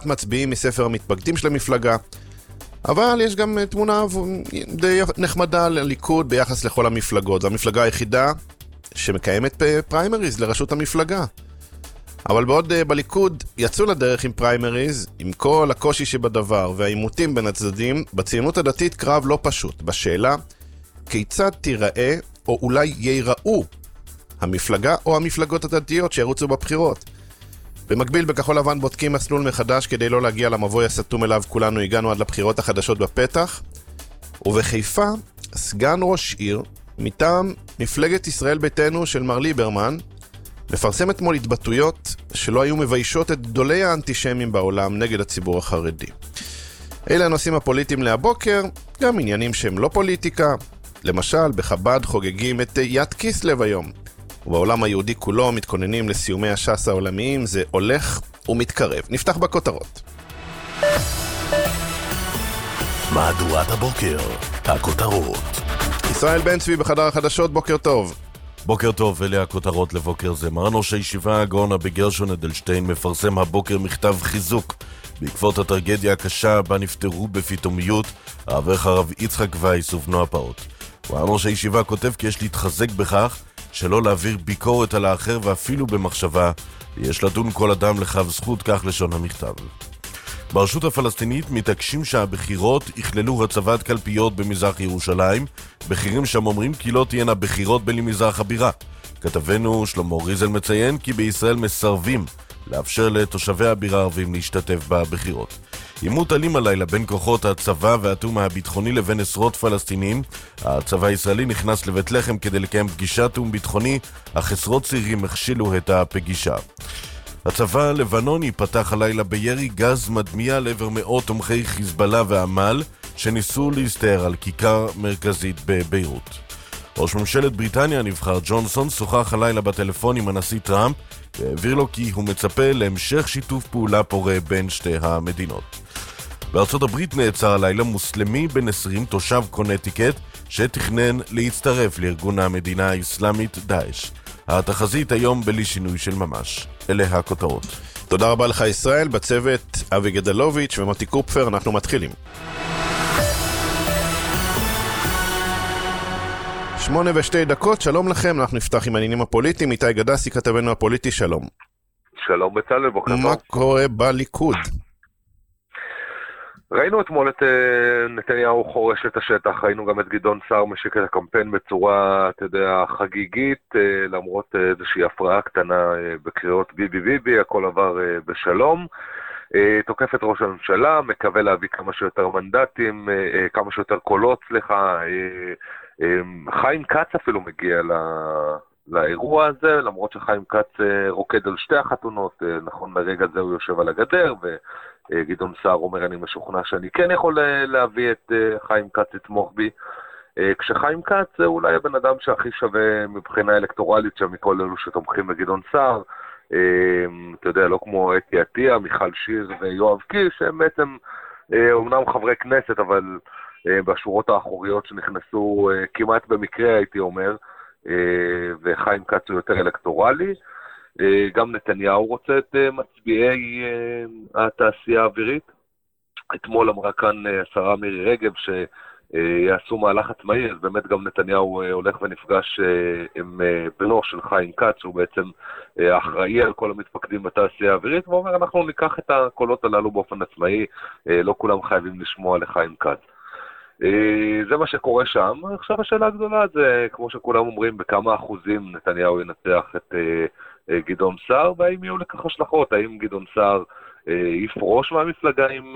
העברת מצביעים מספר המתפקדים של המפלגה, אבל יש גם תמונה די נחמדה לליכוד ביחס לכל המפלגות. זו המפלגה היחידה שמקיימת פריימריז לראשות המפלגה. אבל בעוד בליכוד יצאו לדרך עם פריימריז, עם כל הקושי שבדבר והעימותים בין הצדדים, בציונות הדתית קרב לא פשוט, בשאלה כיצד תיראה או אולי ייראו המפלגה או המפלגות הדתיות שירוצו בבחירות. במקביל בכחול לבן בודקים מסלול מחדש כדי לא להגיע למבוי הסתום אליו כולנו הגענו עד לבחירות החדשות בפתח. ובחיפה סגן ראש עיר מטעם מפלגת ישראל ביתנו של מר ליברמן מפרסם אתמול התבטאויות שלא היו מביישות את גדולי האנטישמים בעולם נגד הציבור החרדי. אלה הנושאים הפוליטיים להבוקר, גם עניינים שהם לא פוליטיקה. למשל, בחב"ד חוגגים את יד כיסלב היום. ובעולם היהודי כולו מתכוננים לסיומי הש"ס העולמיים, זה הולך ומתקרב. נפתח בכותרות. מהדורת הבוקר, הכותרות. ישראל בן צבי בחדר החדשות, בוקר טוב. בוקר טוב, אלה הכותרות לבוקר זה. מרן ראש הישיבה הגאון רבי גרשון אדלשטיין מפרסם הבוקר מכתב חיזוק בעקבות הטרגדיה הקשה בה נפטרו בפתאומיות האברך הרב יצחק וייס ובנו הפעוט. מרן ראש הישיבה כותב כי יש להתחזק בכך שלא להעביר ביקורת על האחר ואפילו במחשבה, יש לדון כל אדם לכף זכות, כך לשון המכתב. ברשות הפלסטינית מתעקשים שהבחירות יכללו הצבת קלפיות במזרח ירושלים. בכירים שם אומרים כי לא תהיינה בחירות בלי מזרח הבירה. כתבנו שלמה ריזל מציין כי בישראל מסרבים לאפשר לתושבי הבירה הערבים להשתתף בבחירות. עימות אלים הלילה בין כוחות הצבא והתאום הביטחוני לבין עשרות פלסטינים. הצבא הישראלי נכנס לבית לחם כדי לקיים פגישת תאום ביטחוני, אך עשרות צעירים הכשילו את הפגישה. הצבא הלבנוני פתח הלילה בירי גז מדמיע לעבר מאות תומכי חיזבאללה ועמל שניסו להסתער על כיכר מרכזית בביירות. ראש ממשלת בריטניה הנבחר ג'ונסון שוחח הלילה בטלפון עם הנשיא טראמפ והעביר לו כי הוא מצפה להמשך שיתוף פעולה פורה בין שתי המדינות. בארצות הברית נעצר הלילה מוסלמי בן 20 תושב קונטיקט שתכנן להצטרף לארגון המדינה האסלאמית דאעש. התחזית היום בלי שינוי של ממש. אלה הכותרות. תודה רבה לך ישראל, בצוות אבי גדלוביץ' ומתי קופפר. אנחנו מתחילים. 8:02, שלום לכם, אנחנו נפתח עם העניינים הפוליטיים. איתי גדסי כתבנו הפוליטי, שלום. שלום בצלאל, בוקר טוב. מה קורה בליכוד? ראינו אתמול את נתניהו חורש את השטח, ראינו גם את גדעון סער משיק את הקמפיין בצורה, אתה יודע, חגיגית, למרות איזושהי הפרעה קטנה בקריאות ביבי ביבי, הכל עבר בשלום. תוקף את ראש הממשלה, מקווה להביא כמה שיותר מנדטים, כמה שיותר קולות, סליחה. חיים כץ אפילו מגיע לאירוע הזה, למרות שחיים כץ רוקד על שתי החתונות, נכון לרגע זה הוא יושב על הגדר, וגדעון סער אומר אני משוכנע שאני כן יכול להביא את חיים כץ לתמוך בי, כשחיים כץ זה אולי הבן אדם שהכי שווה מבחינה אלקטורלית שם מכל אלו שתומכים בגדעון סער, אתה יודע, לא כמו אתי עטיה, מיכל שיר ויואב קיש, שהם בעצם אומנם חברי כנסת, אבל בשורות האחוריות שנכנסו כמעט במקרה הייתי אומר, וחיים כץ הוא יותר אלקטורלי. גם נתניהו רוצה את מצביעי התעשייה האווירית. אתמול אמרה כאן השרה מירי רגב שיעשו מהלך עצמאי, אז באמת גם נתניהו הולך ונפגש עם בנו של חיים כץ, שהוא בעצם אחראי על כל המתפקדים בתעשייה האווירית, ואומר אנחנו ניקח את הקולות הללו באופן עצמאי, לא כולם חייבים לשמוע לחיים כץ. זה מה שקורה שם. עכשיו השאלה הגדולה זה, כמו שכולם אומרים, בכמה אחוזים נתניהו ינצח את גדעון סער, והאם יהיו לכך השלכות, האם גדעון סער יפרוש מהמפלגה אם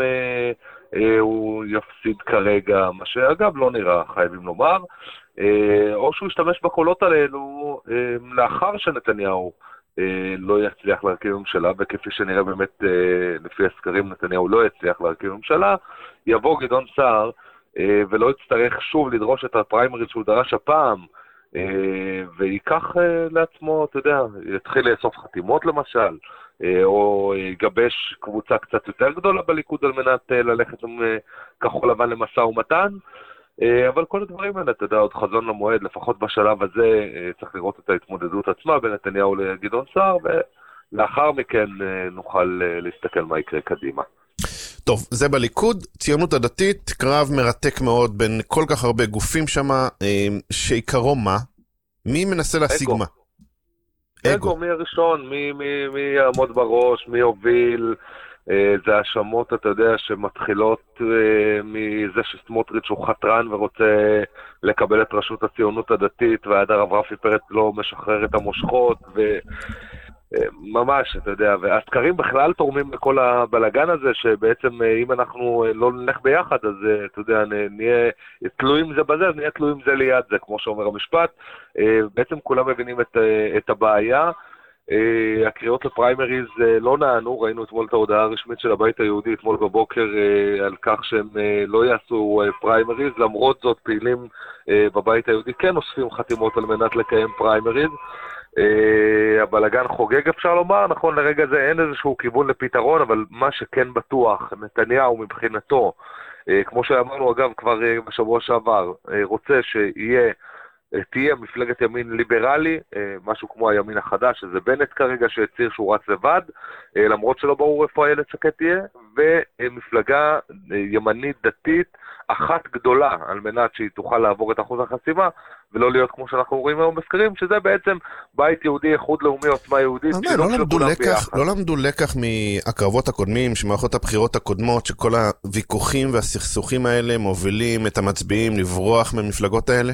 הוא יפסיד כרגע, מה שאגב לא נראה, חייבים לומר, או שהוא ישתמש בקולות האלו לאחר שנתניהו לא יצליח להרכיב ממשלה, וכפי שנראה באמת לפי הסקרים נתניהו לא יצליח להרכיב ממשלה, יבוא גדעון סער ולא יצטרך שוב לדרוש את הפריימריז שהוא דרש הפעם, ויקח לעצמו, אתה יודע, יתחיל לאסוף חתימות למשל, או יגבש קבוצה קצת יותר גדולה בליכוד על מנת ללכת עם כחול לבן למשא ומתן, אבל כל הדברים האלה, אתה יודע, עוד חזון למועד, לפחות בשלב הזה צריך לראות את ההתמודדות עצמה בין נתניהו לגדעון סער, ולאחר מכן נוכל להסתכל מה יקרה קדימה. טוב, זה בליכוד, ציונות הדתית, קרב מרתק מאוד בין כל כך הרבה גופים שם, שעיקרו מה? מי מנסה להשיג מה? אגו, מי הראשון, מי יעמוד בראש, מי יוביל, זה האשמות, אתה יודע, שמתחילות מזה שסמוטריץ' הוא חתרן ורוצה לקבל את רשות הציונות הדתית, ועד הרב רפי פרץ לא משחרר את המושכות, ממש, אתה יודע, והסקרים בכלל תורמים לכל הבלגן הזה, שבעצם אם אנחנו לא נלך ביחד, אז אתה יודע, נהיה תלויים זה בזה, אז נהיה תלויים זה ליד זה, כמו שאומר המשפט. בעצם כולם מבינים את הבעיה. הקריאות לפריימריז לא נענו, ראינו אתמול את ההודעה הרשמית של הבית היהודי, אתמול בבוקר, על כך שהם לא יעשו פריימריז, למרות זאת פעילים בבית היהודי כן אוספים חתימות על מנת לקיים פריימריז. הבלגן חוגג אפשר לומר, נכון לרגע זה אין איזשהו כיוון לפתרון, אבל מה שכן בטוח, נתניהו מבחינתו, כמו שאמרנו אגב כבר בשבוע שעבר, רוצה תהיה מפלגת ימין ליברלי, משהו כמו הימין החדש, שזה בנט כרגע שהציר שהוא רץ לבד, למרות שלא ברור איפה איילת שקד תהיה, ומפלגה ימנית דתית אחת גדולה, על מנת שהיא תוכל לעבור את אחוז החסימה, ולא להיות כמו שאנחנו רואים היום בסקרים, שזה בעצם בית יהודי, איחוד לאומי, עוצמה יהודית. לא למדו לקח מהקרבות הקודמים, שמערכות הבחירות הקודמות, שכל הוויכוחים והסכסוכים האלה מובילים את המצביעים לברוח ממפלגות האלה?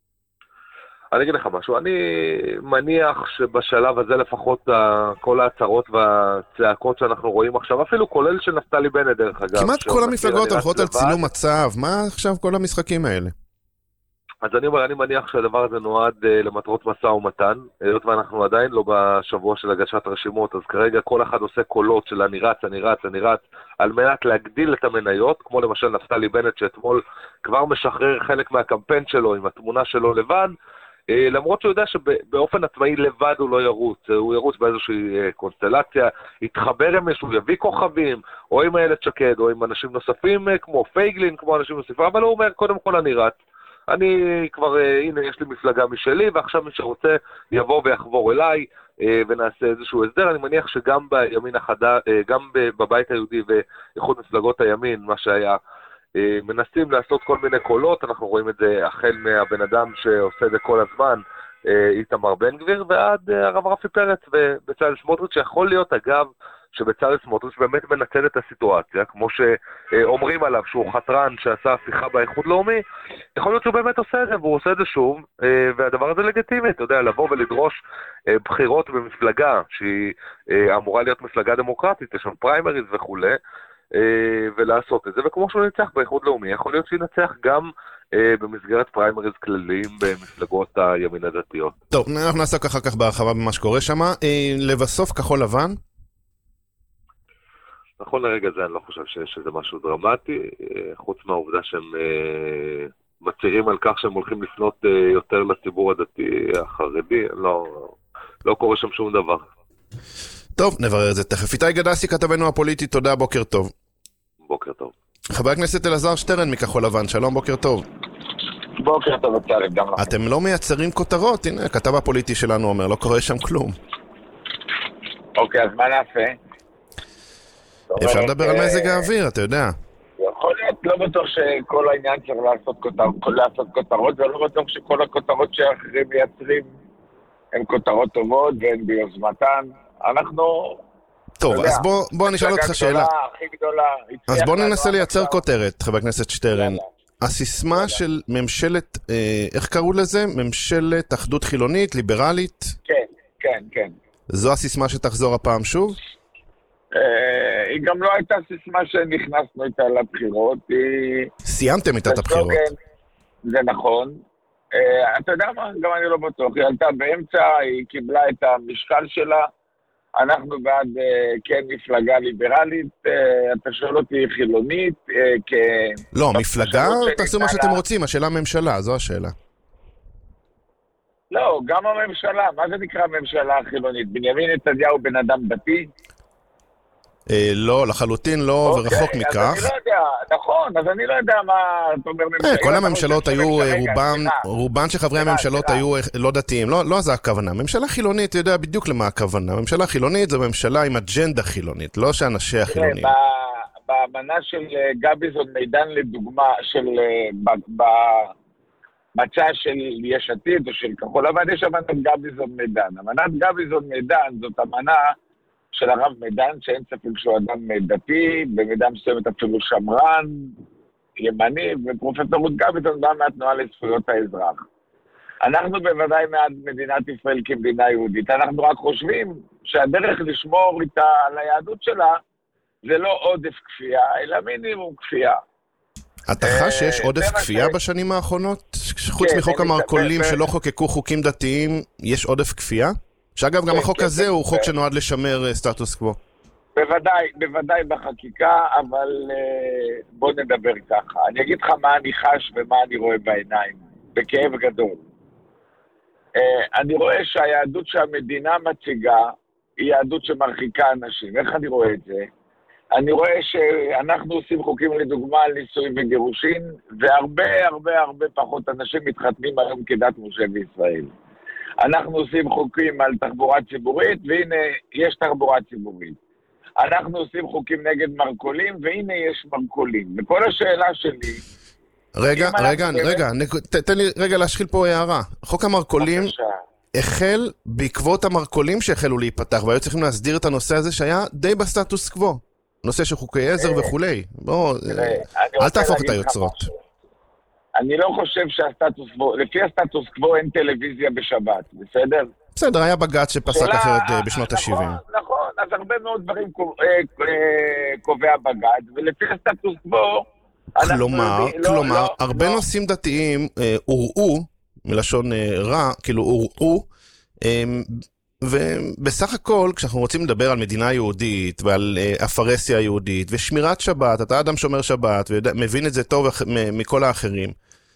אני אגיד לך משהו, אני מניח שבשלב הזה לפחות כל ההצהרות והצעקות שאנחנו רואים עכשיו, אפילו כולל של נפתלי בנט דרך אגב. כמעט כל המפלגות הולכות על צילום מצב, מה עכשיו כל המשחקים האלה? אז אני אומר, אני מניח שהדבר הזה נועד למטרות משא ומתן, היות ואנחנו עדיין לא בשבוע של הגשת רשימות, אז כרגע כל אחד עושה קולות של אני רץ, על מנת להגדיל את המניות, כמו למשל נפתלי בנט שאתמול כבר משחרר חלק מהקמפיין שלו עם התמונה שלו לבד, למרות שהוא יודע שבאופן עצמאי לבד הוא לא ירוץ, הוא ירוץ באיזושהי קונסטלציה, יתחבר עם מישהו, יביא כוכבים, או עם איילת שקד, או עם אנשים נוספים כמו פייגלין, כמו אנשים נוספים, אבל הוא אומר, קודם כל אני רץ, אני כבר, הנה יש לי מפלגה משלי, ועכשיו מי שרוצה יבוא ויחבור אליי, ונעשה איזשהו הסדר. אני מניח שגם בימין החדש, גם בבית היהודי ואיחוד מפלגות הימין, מה שהיה, מנסים לעשות כל מיני קולות, אנחנו רואים את זה החל מהבן אדם שעושה את זה כל הזמן, איתמר בן גביר, ועד הרב רפי פרץ ובצלאל סמוטריץ', שיכול להיות אגב שבצלאל סמוטריץ' באמת מנצל את הסיטואציה, כמו שאומרים עליו שהוא חתרן שעשה הפיכה באיחוד לאומי, יכול להיות שהוא באמת עושה את זה, והוא עושה את זה שוב, והדבר הזה לגיטימי, אתה יודע, לבוא ולדרוש בחירות במפלגה, שהיא אמורה להיות מפלגה דמוקרטית, יש שם פריימריז וכו', ולעשות את זה, וכמו שהוא ניצח באיחוד לאומי, יכול להיות שינצח גם במסגרת פריימריז כלליים במפלגות הימין הדתיות. טוב, אנחנו נעסוק אחר כך בהרחבה במה שקורה שם. לבסוף כחול לבן? נכון לרגע זה אני לא חושב שיש איזה משהו דרמטי, חוץ מהעובדה שהם מצהירים על כך שהם הולכים לפנות יותר לציבור הדתי החרדי, לא קורה שם שום דבר. טוב, נברר את זה תכף. איתי גדסי, כתבנו הפוליטי, תודה, בוקר טוב. בוקר טוב. חבר הכנסת אלעזר שטרן מכחול לבן, שלום, בוקר טוב. בוקר טוב, הצלם, גם לכם. אתם לא מייצרים כותרות, הנה, הכתב הפוליטי שלנו אומר, לא קורה שם כלום. אוקיי, אז מה נעשה? אפשר לדבר על מזג האוויר, אתה יודע. יכול להיות, לא בטוח שכל העניין צריך לעשות כותרות, ולא בטוח שכל הכותרות שאחרים מייצרים הן כותרות טובות והן ביוזמתן. אנחנו... טוב, אז בוא נשאל אותך שאלה. אז בוא ננסה לייצר כותרת, חבר הכנסת שטרן. הסיסמה של ממשלת, איך קראו לזה? ממשלת אחדות חילונית, ליברלית? כן. זו הסיסמה שתחזור הפעם שוב? היא גם לא הייתה סיסמה שנכנסנו איתה לבחירות. סיימתם איתה את הבחירות. זה נכון. אתה יודע מה? גם אני לא בטוח. היא עלתה באמצע, היא קיבלה את המשקל שלה. אנחנו בעד כן מפלגה ליברלית, אתה שואל אותי חילונית, לא, מפלגה, תעשו מה שאתם רוצים, השאלה ממשלה, זו השאלה. לא, גם הממשלה, מה זה נקרא ממשלה חילונית? בנימין נתניהו בן אדם דתי? לא, לחלוטין לא, ורחוק מכך. אז אני לא יודע, נכון, אז אני לא יודע מה אתה אומר ממשלה. כל הממשלות היו, רובן שחברי הממשלות היו לא דתיים, לא זה הכוונה. ממשלה חילונית, אתה יודע בדיוק למה הכוונה. ממשלה חילונית זו ממשלה עם אג'נדה חילונית, לא שאנשיה חילוניים. באמנה של גביזון מידן לדוגמה, במצע של יש עתיד או של כחול לבן, יש אמנת גביזון מידן. אמנת גביזון מידן זאת אמנה של הרב מידן, שאין ספק שהוא אדם דתי, במידה מסוימת אפילו שמרן, ימני, ופרופסור רות גביזון בא מהתנועה לזכויות האזרח. אנחנו בוודאי מעד מדינת ישראל כמדינה יהודית, אנחנו רק חושבים שהדרך לשמור על היהדות שלה זה לא עודף כפייה, אלא מינימום כפייה. אתה חש שיש עודף כפייה בשנים האחרונות? חוץ מחוק המרכולים שלא חוקקו חוקים דתיים, יש עודף כפייה? שאגב, גם החוק הזה הוא חוק שנועד לשמר סטטוס קוו. בוודאי בחקיקה, אבל בוא נדבר ככה. אני אגיד לך מה אני חש ומה אני רואה בעיניים, בכאב גדול. אני רואה שהיהדות שהמדינה מציגה היא יהדות שמרחיקה אנשים. איך אני רואה את זה? אני רואה שאנחנו עושים חוקים לדוגמה על נישואים וגירושין, והרבה הרבה הרבה פחות אנשים מתחתנים היום כדת משה וישראל. אנחנו עושים חוקים על תחבורה ציבורית, והנה יש תחבורה ציבורית. אנחנו עושים חוקים נגד מרכולים, והנה יש מרכולים. וכל השאלה שלי... רגע, תן לי רגע להשחיל פה הערה. חוק המרכולים החל בעקבות המרכולים שהחלו להיפתח, והיו צריכים להסדיר את הנושא הזה שהיה די בסטטוס קוו. נושא של חוקי עזר וכולי. בוא, אל תהפוך את היוצרות. אני לא חושב שהסטטוס קוו, לפי הסטטוס קוו אין טלוויזיה בשבת, בסדר? בסדר, היה בג"ץ שפסק אחרת בשנות ה-70. נכון, אז הרבה מאוד דברים קובע בג"ץ, ולפי הסטטוס קוו... כלומר, הרבה נושאים דתיים הוראו, מלשון רע, כאילו הוראו, ובסך הכל, כשאנחנו רוצים לדבר על מדינה יהודית ועל אפרסיה יהודית ושמירת שבת, אתה אדם שומר שבת ומבין את זה טוב מכל האחרים,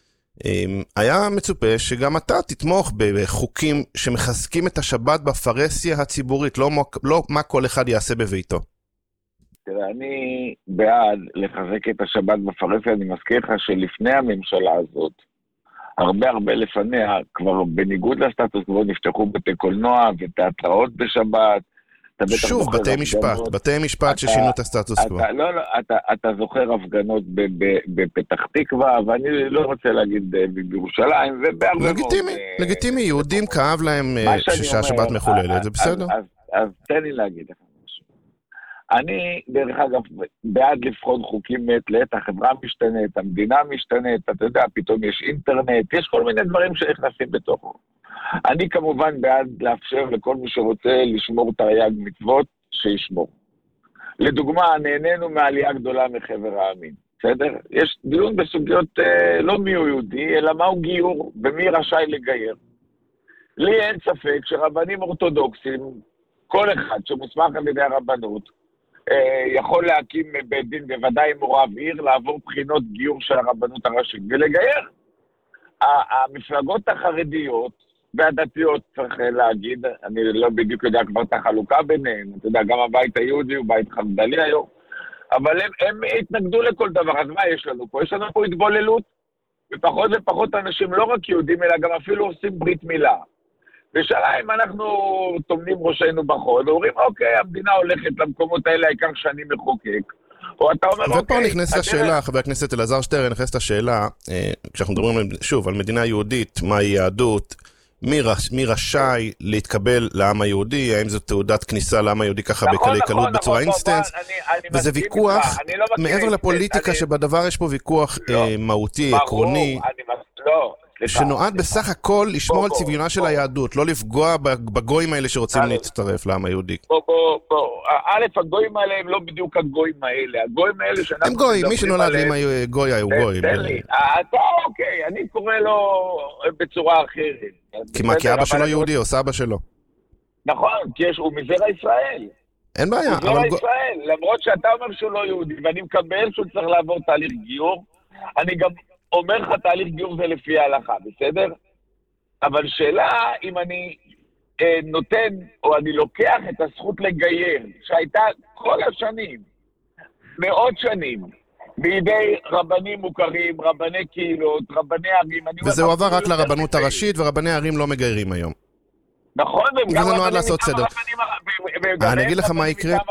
היה מצופה שגם אתה תתמוך בחוקים שמחזקים את השבת בפרסיה הציבורית, לא מה כל אחד יעשה בביתו. תראה, אני בעד לחזק את השבת בפרסיה. אני מזכיר לך שלפני הממשלה הזאת, הרבה לפניה, כבר בניגוד לסטטוס קוו נפתחו בתי קולנוע ותיאטראות בשבת. שוב, בתי משפט ששינו את הסטטוס קוו. אתה זוכר הפגנות בפתח תקווה, ואני לא רוצה להגיד בירושלים, לגיטימי, יהודים כאב להם שהשבת מחוללת, זה בסדר? אז תן לי להגיד לך. אני, דרך אגב, בעד לבחון חוקים מעת לעת, החברה משתנית, המדינה משתנית, אתה יודע, פתאום יש אינטרנט, יש כל מיני דברים שנכנסים בתוכו. אני כמובן בעד לאפשר לכל מי שרוצה לשמור תרי"ג מצוות, שישמור. לדוגמה, נהנינו מעלייה גדולה מחבר העמים, בסדר? יש דיון בסוגיות לא מי הוא יהודי, אלא מהו גיור, ומי רשאי לגייר. לי אין ספק שרבנים אורתודוקסים, כל אחד שמוסמך על ידי הרבנות, יכול להקים בית דין, בוודאי עם רב עיר, לעבור בחינות גיור של הרבנות הראשית ולגייר. המפלגות החרדיות והדתיות, צריך להגיד, אני לא בדיוק יודע כבר את החלוקה ביניהם, אתה יודע, גם הבית היהודי הוא בית חרד"לי היום, אבל הם התנגדו לכל דבר. אז מה יש לנו פה? יש לנו פה התבוללות, ופחות ופחות אנשים לא רק יהודים, אלא גם אפילו עושים ברית מילה. ושאלה אם אנחנו תומנים ראשנו בחול, ואומרים, אוקיי, המדינה הולכת למקומות האלה, העיקר שאני מחוקק. או אתה אומר, אוקיי... ופה נכנס לשאלה, חבר הכנסת אלעזר שטרן, נכנס לשאלה, כשאנחנו מדברים שוב על מדינה יהודית, מהי יהדות, מי רשאי להתקבל לעם היהודי, האם זו תעודת כניסה לעם היהודי ככה בקלי קלות בצורה אינסטנס, וזה ויכוח, מעבר לפוליטיקה שבדבר יש פה ויכוח מהותי, עקרוני, שנועד בסך הכל לשמור על צביונה של היהדות, לא לפגוע בגויים האלה שרוצים להצטרף לעם היהודי. א', הגויים האלה הם לא בדיוק הגויים האלה, הגויים האלה שאנחנו... הם גויים, מי שנולד עם גוי הוא גוי. תן לי, אתה אוקיי, אני קורא לו בצורה אחרת. כי אבא שלו יהודי או סבא שלו. נכון, כי הוא מזרע ישראל. אין בעיה. הוא מזרע ישראל, למרות שאתה אומר שהוא לא יהודי, ואני מקבל שהוא צריך לעבור תהליך גיור, אני גם... אומר לך תהליך גיור זה לפי ההלכה, בסדר? אבל שאלה אם אני נותן, או אני לוקח את הזכות לגייר, שהייתה כל השנים, מאות שנים, בידי רבנים מוכרים, רבני קהילות, רבני ערים. וזה עובר רק לרבנות הראשית, ורבני ערים לא מגיירים היום. נכון, וזה נועד לעשות סדר. אני אגיד לך מה יקרה.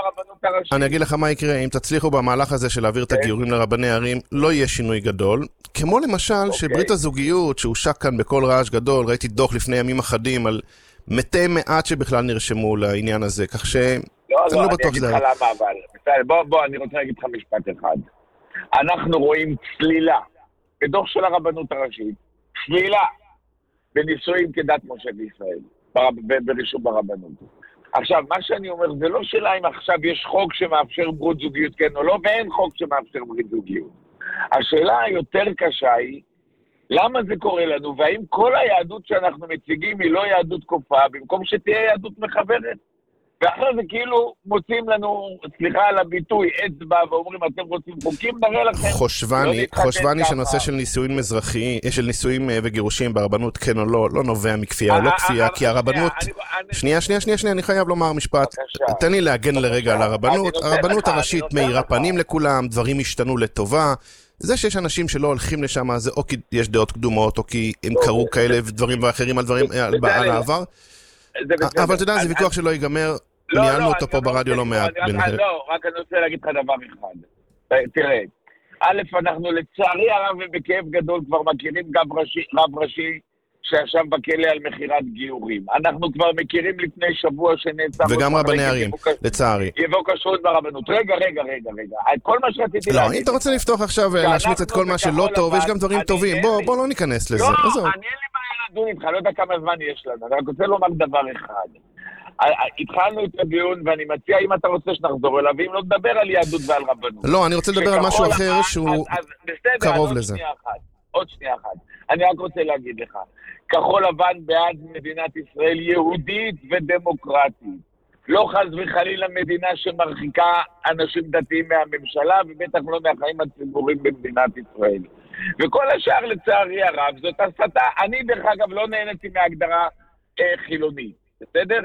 הראשית. אני אגיד לך מה יקרה, אם תצליחו במהלך הזה של להעביר את הגיורים לרבני ערים, לא יהיה שינוי גדול. כמו למשל שברית הזוגיות, שהושק כאן בכל רעש גדול, ראיתי דוח לפני ימים אחדים על מתי מעט שבכלל נרשמו לעניין הזה, כך ש... לא, אני אגיד לך למה, אבל... בוא, אני רוצה להגיד לך משפט אחד. אנחנו רואים צלילה, בדוח של הרבנות הראשית, צלילה בנישואים כדת משה בישראל, ברישום ברבנות. עכשיו, מה שאני אומר, זה לא שאלה אם עכשיו יש חוק שמאפשר ברית זוגיות כן או לא, ואין חוק שמאפשר ברית זוגיות. השאלה היותר קשה היא, למה זה קורה לנו, והאם כל היהדות שאנחנו מציגים היא לא יהדות כופה, במקום שתהיה יהדות מחברת. ואחרי זה כאילו מוצאים לנו, סליחה על הביטוי, אצבע, ואומרים, אתם רוצים חוקים, נראה לכם. חושבני שנושא של נישואים מזרחיים, של נישואים וגירושים ברבנות, כן או לא, לא נובע מכפייה או לא כפייה, כי הרבנות... שנייה, אני חייב לומר משפט. תן לי להגן לרגע על הרבנות. הרבנות הראשית מאירה פנים לכולם, דברים השתנו לטובה. זה שיש אנשים שלא הולכים לשם, זה או כי יש דעות קדומות, או כי הם קראו כאלה דברים ואחרים על דברים על העבר. אבל אתה יודע, זה ויכוח שלא ייגמר, ניהלנו אותו פה ברדיו לא מעט. לא, רק אני רוצה להגיד לך דבר אחד. תראה, א', אנחנו לצערי הרב ובכאב גדול כבר מכירים גם רב ראשי שישב בכלא על מחירת גיורים. אנחנו כבר מכירים לפני שבוע שנעצר... וגם רבני ערים, לצערי. יבוא כשרות ברבנות. רגע. כל מה שרציתי להגיד... לא, אם אתה רוצה לפתוח עכשיו ולהשמיץ את כל מה שלא טוב, יש גם דברים טובים. בוא לא ניכנס לזה. לא, אני אין לי בעיה לדון איתך, לא יודע כמה זמן יש לנו. אני רק רוצה לומר דבר אחד. התחלנו את הדיון, ואני מציע, אם אתה רוצה שנחזור אליו, ואם לא נדבר על יהדות ועל רבנות. לא, אני רוצה לדבר על משהו אחר שהוא קרוב לזה. עוד שנייה אחת. אני רק רוצה להגיד לך, כחול לבן בעד מדינת ישראל יהודית ודמוקרטית. לא חס וחלילה מדינה שמרחיקה אנשים דתיים מהממשלה, ובטח לא מהחיים הציבוריים במדינת ישראל. וכל השאר לצערי הרב, זאת הסתה. אני דרך אגב לא נהניתי מהגדרה חילונית. בסדר?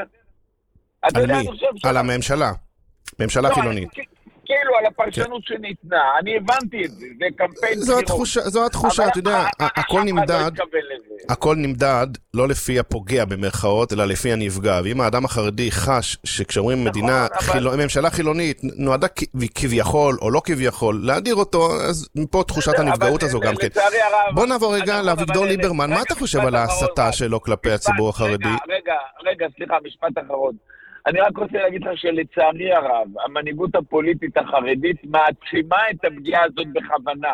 על מי? על הממשלה. ממשלה חילונית. כאילו, על הפרשנות שניתנה. אני הבנתי את זה. זה קמפיין... זו התחושה, אתה יודע, הכל נמדד לא לפי הפוגע במרכאות, אלא לפי הנפגע. ואם האדם החרדי חש שכשאומרים ממשלה חילונית נועדה כביכול או לא כביכול, להדיר אותו, אז מפה תחושת הנפגעות הזו גם כן. בוא נעבור רגע לאביגדור ליברמן. מה אתה חושב על ההסתה שלו כלפי הציבור החרדי? רגע, סליחה, משפט אחרון. אני רק רוצה להגיד לך שלצערי הרב, המנהיגות הפוליטית החרדית מעצימה את הפגיעה הזאת בכוונה.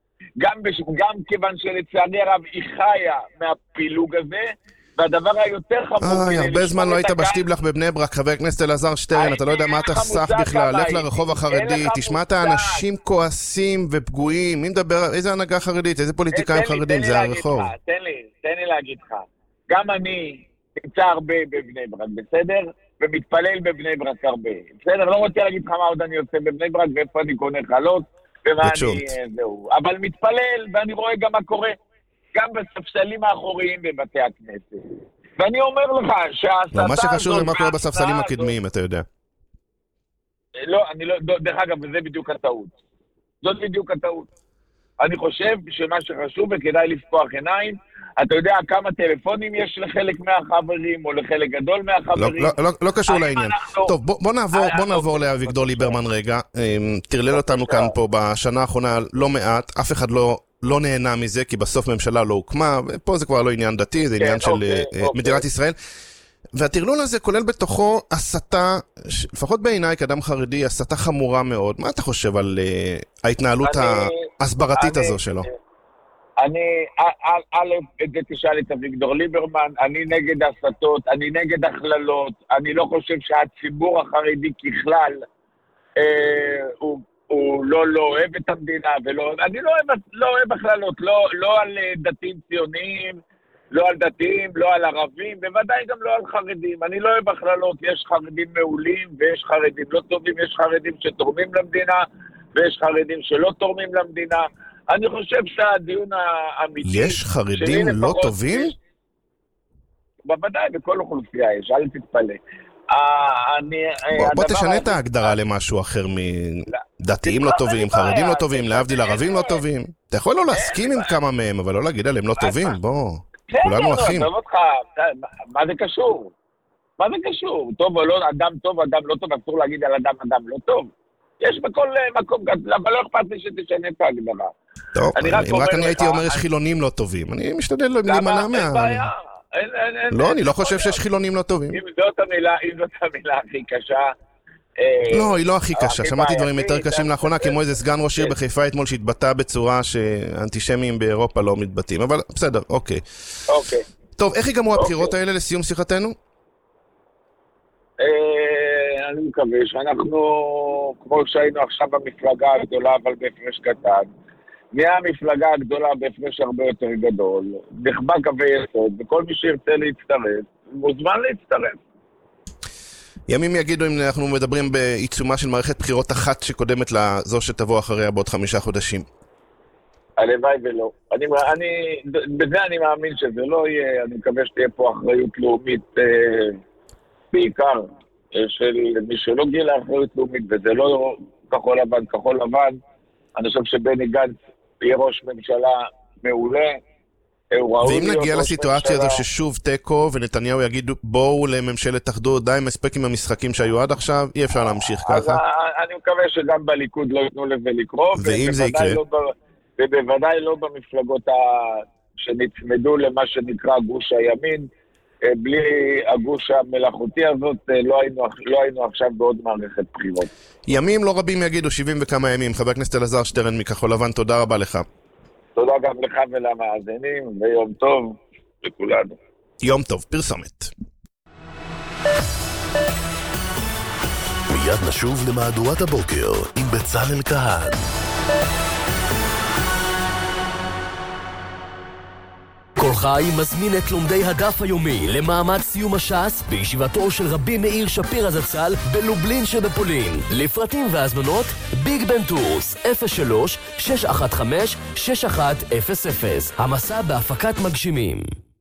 גם כיוון שלצערי הרב היא חיה מהפילוג הזה, והדבר היותר חמור... הרבה זמן לא היית בשטיבלך בבני ברק, חבר הכנסת אלעזר שטרן, אתה לא יודע מה אתה חסך בכלל, לך לרחוב החרדי, תשמע את האנשים כועסים ופגועים, מי מדבר, איזה הנהגה חרדית, איזה פוליטיקאים חרדים, זה הרחוב. תן לי להגיד לך, גם אני נמצא הרבה בבני ברק, בסדר? ומתפלל בבני ברק הרבה. בסדר, לא רוצה להגיד לך מה עוד אני עושה בבני ברק, ואיפה אני קונה חלות, ומה אני... זהו. אבל מתפלל, ואני רואה גם מה קורה, גם בספסלים האחוריים בבתי הכנסת. ואני אומר לך שההסתה הזאת... מה שקשור למה קורה בספסלים הקדמיים, אתה יודע. לא, דרך אגב, זה בדיוק הטעות. זאת בדיוק הטעות. אני חושב שמה שחשוב וכדאי לפקוח עיניים, אתה יודע כמה טלפונים יש לחלק מהחברים, או לחלק גדול מהחברים? לא קשור לעניין. טוב, בוא נעבור לאביגדור ליברמן רגע. תרלל אותנו כאן פה בשנה האחרונה לא מעט, אף אחד לא נהנה מזה, כי בסוף ממשלה לא הוקמה, ופה זה כבר לא עניין דתי, זה עניין של מדינת ישראל. והתרלול הזה כולל בתוכו הסתה, לפחות בעיניי כאדם חרדי, הסתה חמורה מאוד. מה אתה חושב על ההתנהלות ההסברתית הזו שלו? את זה תשאל את אביגדור ליברמן, אני נגד הסתות, אני נגד הכללות, אני לא חושב שהציבור החרדי ככלל הוא לא אוהב את המדינה, אני לא אוהב הכללות, לא על דתיים ציוניים, לא על דתיים, לא על ערבים, בוודאי גם לא על חרדים. אני לא אוהב הכללות, יש חרדים מעולים ויש חרדים לא טובים, יש חרדים שתורמים למדינה ויש חרדים שלא תורמים למדינה. אני חושב שהדיון האמיתי... יש חרדים לא טובים? בוודאי, בכל אוכלוסייה יש, אל תתפלא. בוא תשנה את ההגדרה למשהו אחר מדתיים לא טובים, חרדים לא טובים, להבדיל ערבים לא טובים. אתה יכול לא להסכים עם כמה מהם, אבל לא להגיד עליהם לא טובים, בוא. כולנו אחים. מה זה קשור? מה זה קשור? טוב או לא, אדם טוב, אדם לא טוב, אסור להגיד על אדם לא טוב. יש בכל מקום, אבל לא אכפת לי שתשנה את ההגדרה. טוב, אם רק אני הייתי אומר יש חילונים לא טובים, אני משתדל להימנע מה... אין בעיה. לא, אני לא חושב שיש חילונים לא טובים. אם זאת המילה הכי קשה... לא, היא לא הכי קשה. שמעתי דברים יותר קשים לאחרונה, כמו איזה סגן ראש עיר בחיפה אתמול שהתבטא בצורה שאנטישמים באירופה לא מתבטאים. אבל בסדר, אוקיי. טוב, איך ייגמרו הבחירות האלה לסיום שיחתנו? אני מקווה שאנחנו, כמו שהיינו עכשיו במפלגה הגדולה, אבל בהפרש קטן, נהיה המפלגה הגדולה בהפרש הרבה יותר גדול, נחבא קווי יסוד, וכל מי שירצה להצטרף, מוזמן להצטרף. ימים יגידו אם אנחנו מדברים בעיצומה של מערכת בחירות אחת שקודמת לזו שתבוא אחריה בעוד 5 חודשים. הלוואי ולא. בזה אני מאמין שזה לא יהיה, אני מקווה שתהיה פה אחריות לאומית בעיקר של מי שלא גילה אחריות לאומית, וזה לא כחול לבן. כחול לבן, אני חושב שבני גנץ יהיה ראש ממשלה מעולה. ואם נגיע לסיטואציה הזו ששוב טקו ונתניהו יגידו בואו לממשלת אחדות, די מספק עם המשחקים שהיו עד עכשיו, אי אפשר להמשיך ככה. אז אני מקווה שגם בליכוד לא יתנו לזה לקרוא, ואם זה יקרה? ובוודאי לא במפלגות שנצמדו למה שנקרא גוש הימין, בלי הגוש המלאכותי הזאת לא היינו עכשיו בעוד מערכת בחירות. ימים לא רבים יגידו 70 וכמה ימים. חבר הכנסת אלעזר שטרן מכחול לבן, תודה רבה לך. תודה גם לך ולמאזינים, ויום טוב לכולנו. יום טוב, פרסומת. מיד נשוב למהדורת הבוקר עם בצלאל כהן. כל חי מזמין את לומדי הדף היומי למעמד סיום הש"ס בישיבתו של רבי מאיר שפירא זצ"ל בלובלין שבפולין. לפרטים והזמנות ביג בן טורס 03-615-6100. המסע בהפקת מגשימים.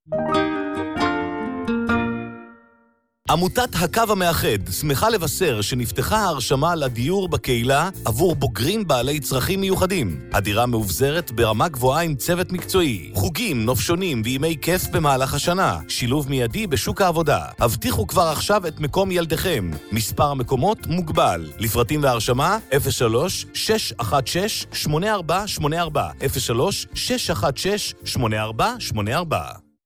עמותת הקו המאחד שמחה לבשר שנפתחה ההרשמה לדיור בקהילה עבור בוגרים בעלי צרכים מיוחדים. הדירה מאובזרת ברמה גבוהה עם צוות מקצועי, חוגים, נופשונים וימי כיף במהלך השנה, שילוב מיידי בשוק העבודה. הבטיחו כבר עכשיו את מקום ילדיכם. מספר המקומות מוגבל. לפרטים והרשמה 03-616-8484 03-616-8484.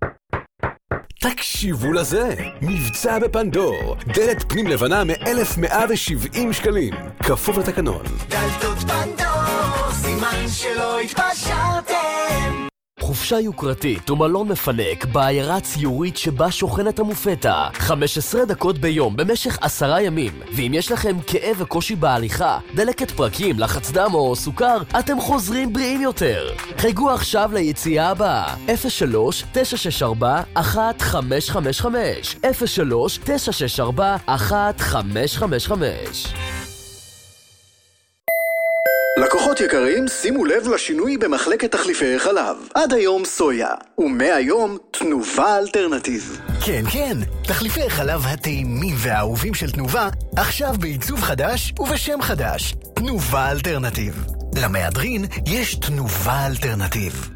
תקשיבו לזה, מבצע בפנדור, דלת פנים לבנה מ-1,170 שקלים, כפוף לתקנון. דלתות פנדור, סימן שלא התפשרתם. חופשה יוקרתית ומלון מפנק בעיירה ציורית שבה שוכנת המופתה 15 דקות ביום במשך 10 ימים. ואם יש לכם כאב וקושי בהליכה, דלקת פרקים, לחץ דם או סוכר, אתם חוזרים בריאים יותר. חייגו עכשיו ליציאה הבאה 03-964-1555 03-964-1555. לקוחות יקרים, שימו לב לשינוי במחלקת תחליפי חלב. עד היום סויה, ומהיום תנובה אלטרנטיב. כן, כן, תחליפי חלב הטעימים והאהובים של תנובה, עכשיו בעיצוב חדש ובשם חדש. תנובה אלטרנטיב. למהדרין יש תנובה אלטרנטיב.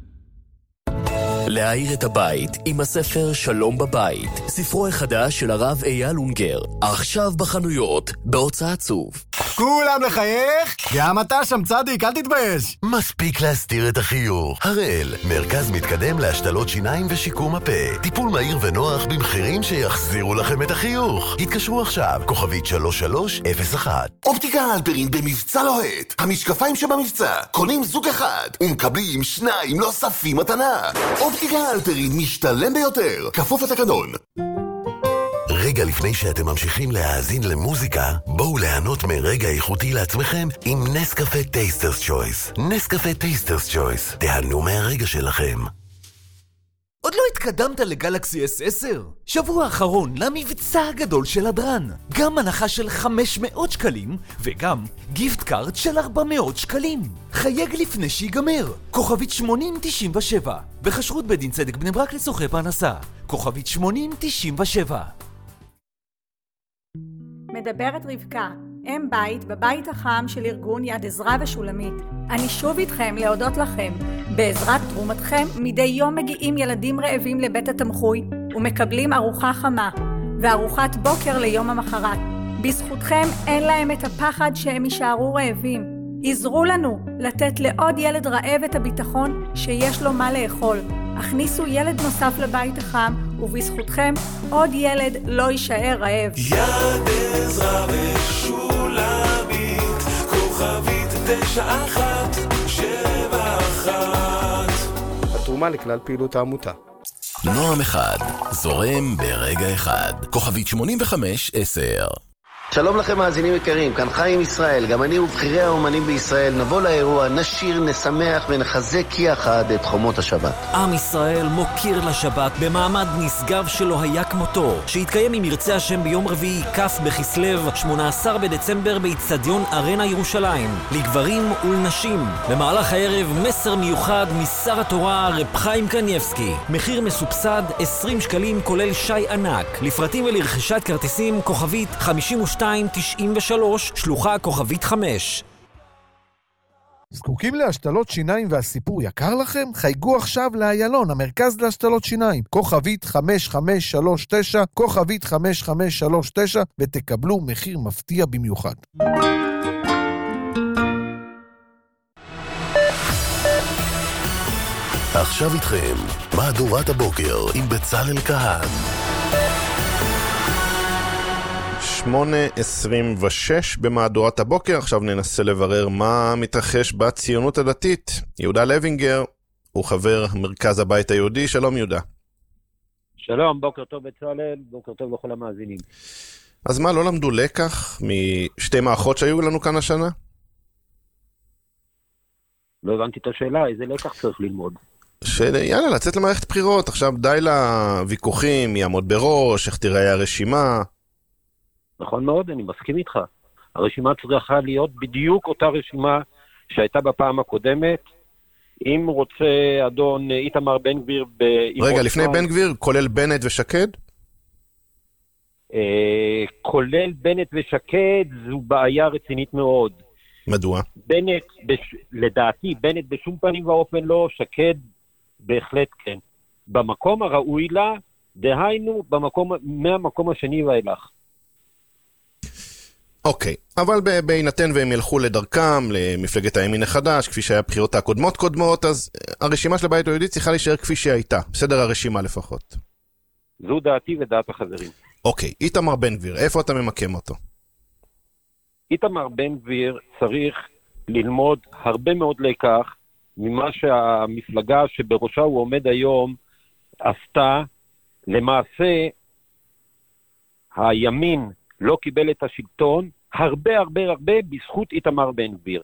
להאיר את הבית עם הספר שלום בבית, ספרו החדש של הרב אייל אונגר, עכשיו בחנויות, בהוצאת צוב. כולם לחייך? גם אתה שם צדיק, אל תתבייש. מספיק להסתיר את החיוך. הראל, מרכז מתקדם להשתלות שיניים ושיקום הפה. טיפול מהיר ונוח במחירים שיחזירו לכם את החיוך. התקשרו עכשיו, כוכבית 3301. אופטיקה אלפרין במבצע לוהט. המשקפיים שבמבצע, קונים זוג אחד ומקבלים 2 נוספים מתנה. אופטיקה אלפרין משתלם ביותר, כפוף לתקנון. רגע לפני שאתם ממשיכים להאזין למוזיקה, בואו ליהנות מרגע איכותי לעצמכם עם נסקפה טייסטרס צ'ויס. נסקפה טייסטרס צ'ויס. תהנו מהרגע שלכם. עוד לא התקדמת לגלקסי S10? שבוע האחרון למבצע הגדול של הדרן. גם הנחה של 500 שקלים, וגם גיפט קארד של 400 שקלים. חייג לפני שיגמר. כוכבית 8097. בחשרות בית דין צדק בני ברק לצורכי פרנסה. כוכבית 8097. מדברת רבקה, אם בית בבית החם של ארגון יד עזרא ושולמית. אני שוב איתכם להודות לכם. בעזרת תרומתכם מדי יום מגיעים ילדים רעבים לבית התמחוי ומקבלים ארוחה חמה. וארוחת בוקר ליום המחרת. בזכותכם אין להם את הפחד שהם יישארו רעבים. עזרו לנו לתת לעוד ילד רעב את הביטחון שיש לו מה לאכול. הכניסו ילד נוסף לבית החם, ובזכותכם עוד ילד לא יישאר רעב. יד עזרא ושולמית, כוכבית 9171. התרומה לכלל פעילות העמותה. נועם אחד, זורם ברגע אחד. כוכבית 8510. שלום לכם מאזינים יקרים, כאן חיים ישראל, גם אני ובחירי האומנים בישראל נבוא לאירוע, נשיר, נשמח ונחזק יחד את חומות השבת. עם ישראל מוקיר לשבת במעמד נשגב שלא היה כמותו, שיתקיים אם ירצה השם ביום רביעי כ' בכסלו 18 בדצמבר באצטדיון ארנה ירושלים, לגברים ולנשים. במהלך הערב מסר מיוחד משר התורה רב חיים קניבסקי, מחיר מסובסד 20 שקלים כולל שי ענק. לפרטים ולרכישת כרטיסים כוכבית 5293 שלוחה כוכבית 5. זקוקים להשתלות שיניים והסיפור יקר לכם? חייגו עכשיו לאיילון, המרכז להשתלות שיניים, כוכבית 5539, כוכבית 5539, ותקבלו מחיר מפתיע במיוחד. עכשיו איתכם, מהדורת הבוקר עם בצלאל כהן. 8:26 במהדורת הבוקר. עכשיו ננסה לברר מה מתרחש בציונות הדתית. יהודה לוינגר הוא חבר מרכז הבית היהודי. שלום יהודה. שלום, בוקר טוב בצלאל, בוקר טוב לכל המאזינים. אז מה, לא למדו לקח משתי מערכות שהיו לנו כאן השנה? לא הבנתי את השאלה, איזה לקח צריך ללמוד? יאללה, לצאת למערכת בחירות. עכשיו די לוויכוחים, מי יעמוד בראש, איך תראה הרשימה. נכון מאוד, אני מסכים איתך. הרשימה צריכה להיות בדיוק אותה רשימה שהייתה בפעם הקודמת. אם רוצה אדון איתמר בן גביר... רגע, לפני בן גביר, כולל בנט ושקד? כולל בנט ושקד זו בעיה רצינית מאוד. מדוע? בנט, לדעתי, בנט בשום פנים ואופן לא, שקד בהחלט כן. במקום הראוי לה, דהיינו מהמקום השני ואילך. אוקיי, אבל בהינתן והם ילכו לדרכם, למפלגת הימין החדש, כפי שהיה בחירות הקודמות, אז הרשימה של הבית היהודי צריכה להישאר כפי שהייתה, בסדר הרשימה לפחות. זו דעתי ודעת החברים. אוקיי, איתמר בן גביר, איפה אתה ממקם אותו? איתמר בן גביר צריך ללמוד הרבה מאוד לקח ממה שהמפלגה שבראשה הוא עומד היום עשתה. למעשה, הימין לא קיבל את השלטון הרבה בזכות איתמר בן גביר.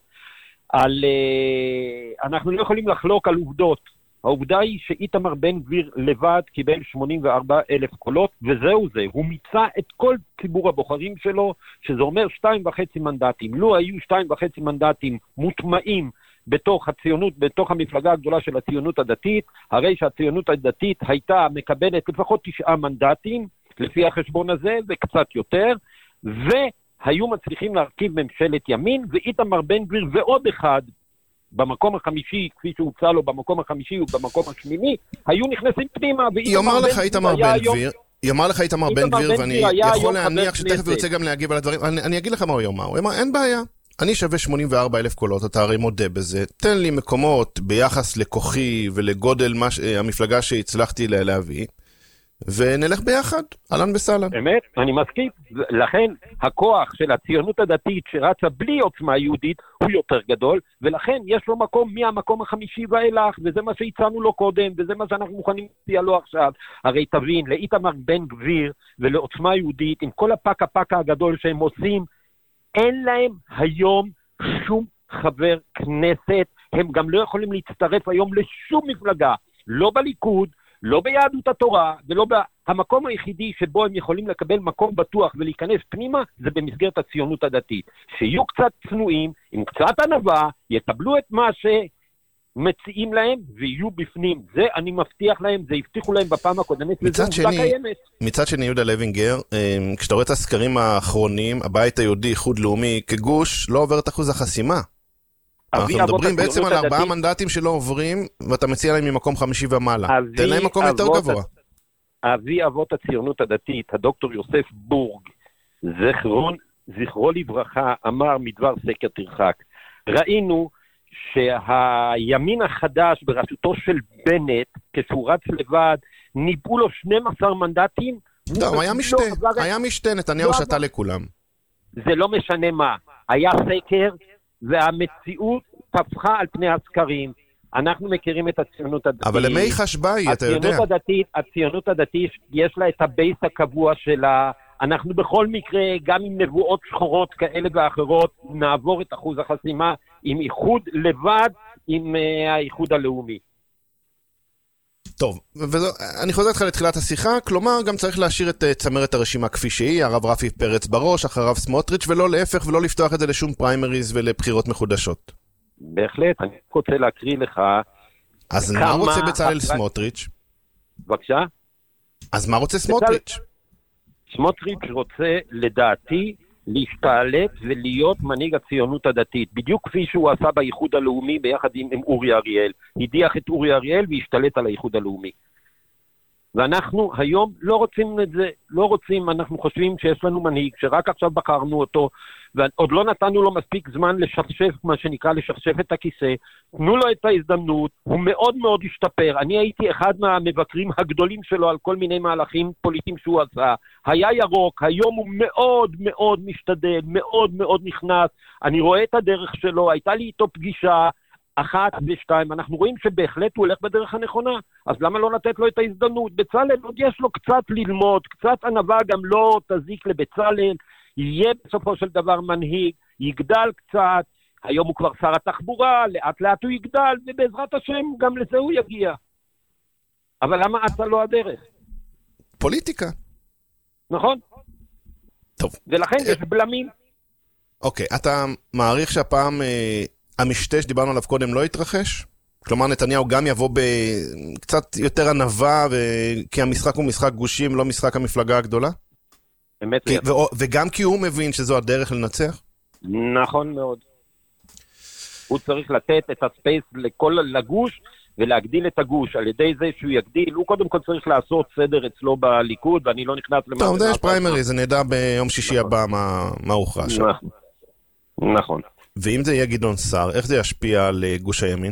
אנחנו לא יכולים לחלוק על עובדות. העובדה היא שאיתמר בן גביר לבד קיבל 84,000 קולות, וזהו זה. הוא מיצה את כל ציבור הבוחרים שלו, שזה אומר 2.5 מנדטים. לו היו 2.5 מנדטים מוטמעים בתוך הציונות, בתוך המפלגה הגדולה של הציונות הדתית, הרי שהציונות הדתית הייתה מקבלת לפחות 9 מנדטים, לפי החשבון הזה, וקצת יותר, והיו מצליחים להרכיב ממשלת ימין, ואיתמר בן גביר ועוד אחד, במקום החמישי, כפי שהוצא לו במקום החמישי ובמקום השמיני, היו נכנסים פנימה. יאמר לך איתמר בן גביר, ואני יכול להניח שתכף הוא יוצא גם להגיב על הדברים, אני אגיד לך מה הוא יאמר. הוא יאמר, אין בעיה, אני שווה 84,000 קולות, אתה הרי מודה בזה, תן לי מקומות ביחס לכוחי ולגודל המפלגה שהצלחתי להביא, ונלך ביחד, אלן וסלן. באמת, אני מסכים. לכן הכוח של הציונות הדתית שרצה בלי עוצמה יהודית הוא יותר גדול, ולכן יש לו מקום מהמקום החמישי ואילך, וזה מה שהצענו לו קודם, וזה מה שאנחנו מוכנים להציע לו עכשיו. הרי תבין, לאיתמר בן גביר ולעוצמה יהודית, עם כל הפקה הגדול שהם עושים, אין להם היום שום חבר כנסת, הם גם לא יכולים להצטרף היום לשום מפלגה, לא בליכוד, לא ביהדות התורה, ולא המקום היחידי שבו הם יכולים לקבל מקום בטוח ולהיכנס פנימה, זה במסגרת הציונות הדתית. שיהיו קצת צנועים, עם קצת ענווה, יקבלו את מה שמציעים להם, ויהיו בפנים. זה אני מבטיח להם, זה הבטיחו להם בפעם הקודמת, וזה עובדה קיימת. מצד שני, יהודה לוינגר, כשאתה רואה את הסקרים האחרונים, הבית היהודי, איחוד לאומי, כגוש, לא עובר את אחוז החסימה. אנחנו מדברים בעצם על 4 מנדטים שלא עוברים, ואתה מציע להם ממקום 5 ומעלה. תן להם מקום יותר גבוה. אבי אבות הציונות הדתית, הדוקטור יוסף בורג, זכרו לברכה, אמר מדבר סקר תרחק. ראינו שהימין החדש בראשותו של בנט, כשהוא רץ לבד, ניבאו לו 12 מנדטים. טוב, היה משתה, נתניהו שתה לכולם. זה לא משנה מה. היה סקר, והמציאות תפחה על פני הסקרים. אנחנו מכירים את הציונות הדתית. אבל למי חשבאי, אתה יודע. הציונות הדתית, יש לה את הבייס הקבוע שלה. אנחנו בכל מקרה, גם עם נבואות שחורות כאלה ואחרות, נעבור את אחוז החסימה עם איחוד לבד, עם האיחוד הלאומי. טוב, אני חוזר איתך לתחילת השיחה, כלומר גם צריך להשאיר את צמרת הרשימה כפי שהיא, הרב רפי פרץ בראש, אחריו סמוטריץ', ולא להפך ולא לפתוח את זה לשום פריימריז ולבחירות מחודשות. בהחלט, אני רוצה להקריא לך... אז מה רוצה בצלאל סמוטריץ'? בבקשה? אז מה רוצה סמוטריץ'? סמוטריץ' רוצה, לדעתי, להשתלט ולהיות מנהיג הציונות הדתית, בדיוק כפי שהוא עשה באיחוד הלאומי ביחד עם אורי אריאל. הדיח את אורי אריאל והשתלט על האיחוד הלאומי. ואנחנו היום לא רוצים את זה, לא רוצים, אנחנו חושבים שיש לנו מנהיג, שרק עכשיו בחרנו אותו, ועוד לא נתנו לו מספיק זמן לשרשף, מה שנקרא לשרשף את הכיסא, תנו לו את ההזדמנות, הוא מאוד מאוד השתפר, אני הייתי אחד מהמבקרים הגדולים שלו על כל מיני מהלכים פוליטיים שהוא עשה, היה ירוק, היום הוא מאוד מאוד משתדל, מאוד מאוד נכנס, אני רואה את הדרך שלו, הייתה לי איתו פגישה, 1 ו2, אנחנו רואים שבהחלט הוא הולך בדרך הנכונה, אז למה לא לתת לו את ההזדמנות? בצלאל עוד יש לו קצת ללמוד, קצת ענווה גם לא תזיק לבצלאל, יהיה בסופו של דבר מנהיג, יגדל קצת, היום הוא כבר שר התחבורה, לאט לאט הוא יגדל, ובעזרת השם גם לזה הוא יגיע. אבל למה אצה לו הדרך? פוליטיקה. נכון. טוב. ולכן יש בלמים. אוקיי, אתה מעריך שהפעם... המשתה שדיברנו עליו קודם לא יתרחש? כלומר נתניהו גם יבוא בקצת יותר ענווה, כי המשחק הוא משחק גושים, לא משחק המפלגה הגדולה? באמת. וגם כי הוא מבין שזו הדרך לנצח? נכון מאוד. הוא צריך לתת את הספייס לגוש, ולהגדיל את הגוש. על ידי זה שהוא יגדיל, הוא קודם כל צריך לעשות סדר אצלו בליכוד, ואני לא נכנס למה... טוב, יש פריימריז, זה נדע ביום שישי הבא מה הוכרע שם. נכון. ואם זה יהיה גדעון סער, איך זה ישפיע על גוש הימין?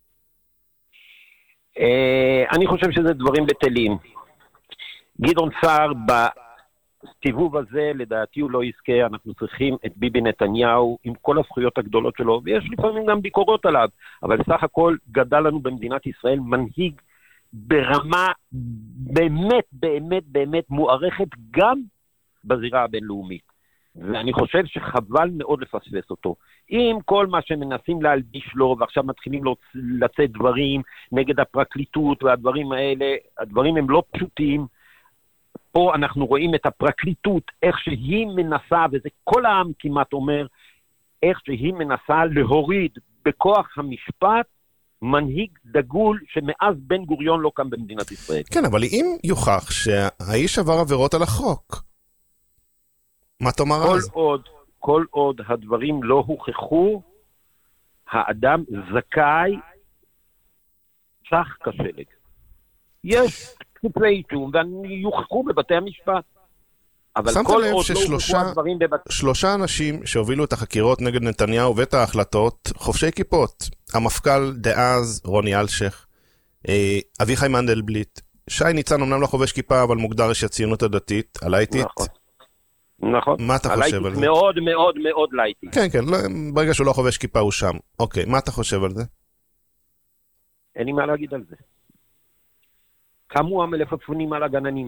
אני חושב שזה דברים בטלים. גדעון סער בסיבוב הזה, לדעתי הוא לא יזכה, אנחנו צריכים את ביבי נתניהו עם כל הזכויות הגדולות שלו, ויש לפעמים גם ביקורות עליו, אבל סך הכל גדל לנו במדינת ישראל מנהיג ברמה באמת באמת באמת מוערכת גם בזירה הבינלאומית. ואני חושב שחבל מאוד לפספס אותו. עם כל מה שמנסים להלביש לו, ועכשיו מתחילים לצאת דברים נגד הפרקליטות והדברים האלה, הדברים הם לא פשוטים. פה אנחנו רואים את הפרקליטות, איך שהיא מנסה, וזה כל העם כמעט אומר, איך שהיא מנסה להוריד בכוח המשפט, מנהיג דגול שמאז בן גוריון לא קם במדינת ישראל. כן, אבל אם יוכח שהאיש עבר עבירות על החוק, מה תאמר אז? כל עוד הדברים לא הוכחו, האדם זכאי צח כשלג. יש כתבי אישום, ויוכחו בבתי המשפט. שמת לב ששלושה אנשים שהובילו את החקירות נגד נתניהו ואת ההחלטות, חובשי כיפות. המפכ"ל דאז רוני אלשך, אביחי מנדלבליט, שי ניצן אמנם לא חובש כיפה, אבל מוגדר איש הציונות הדתית, הלייטית. נכון. מה אתה חושב על זה? מאוד מאוד מאוד לייטי. כן, כן, ברגע שהוא לא חובש כיפה הוא שם. אוקיי, מה אתה חושב על זה? אין לי מה להגיד על זה. כמו המלפפונים על הגננים.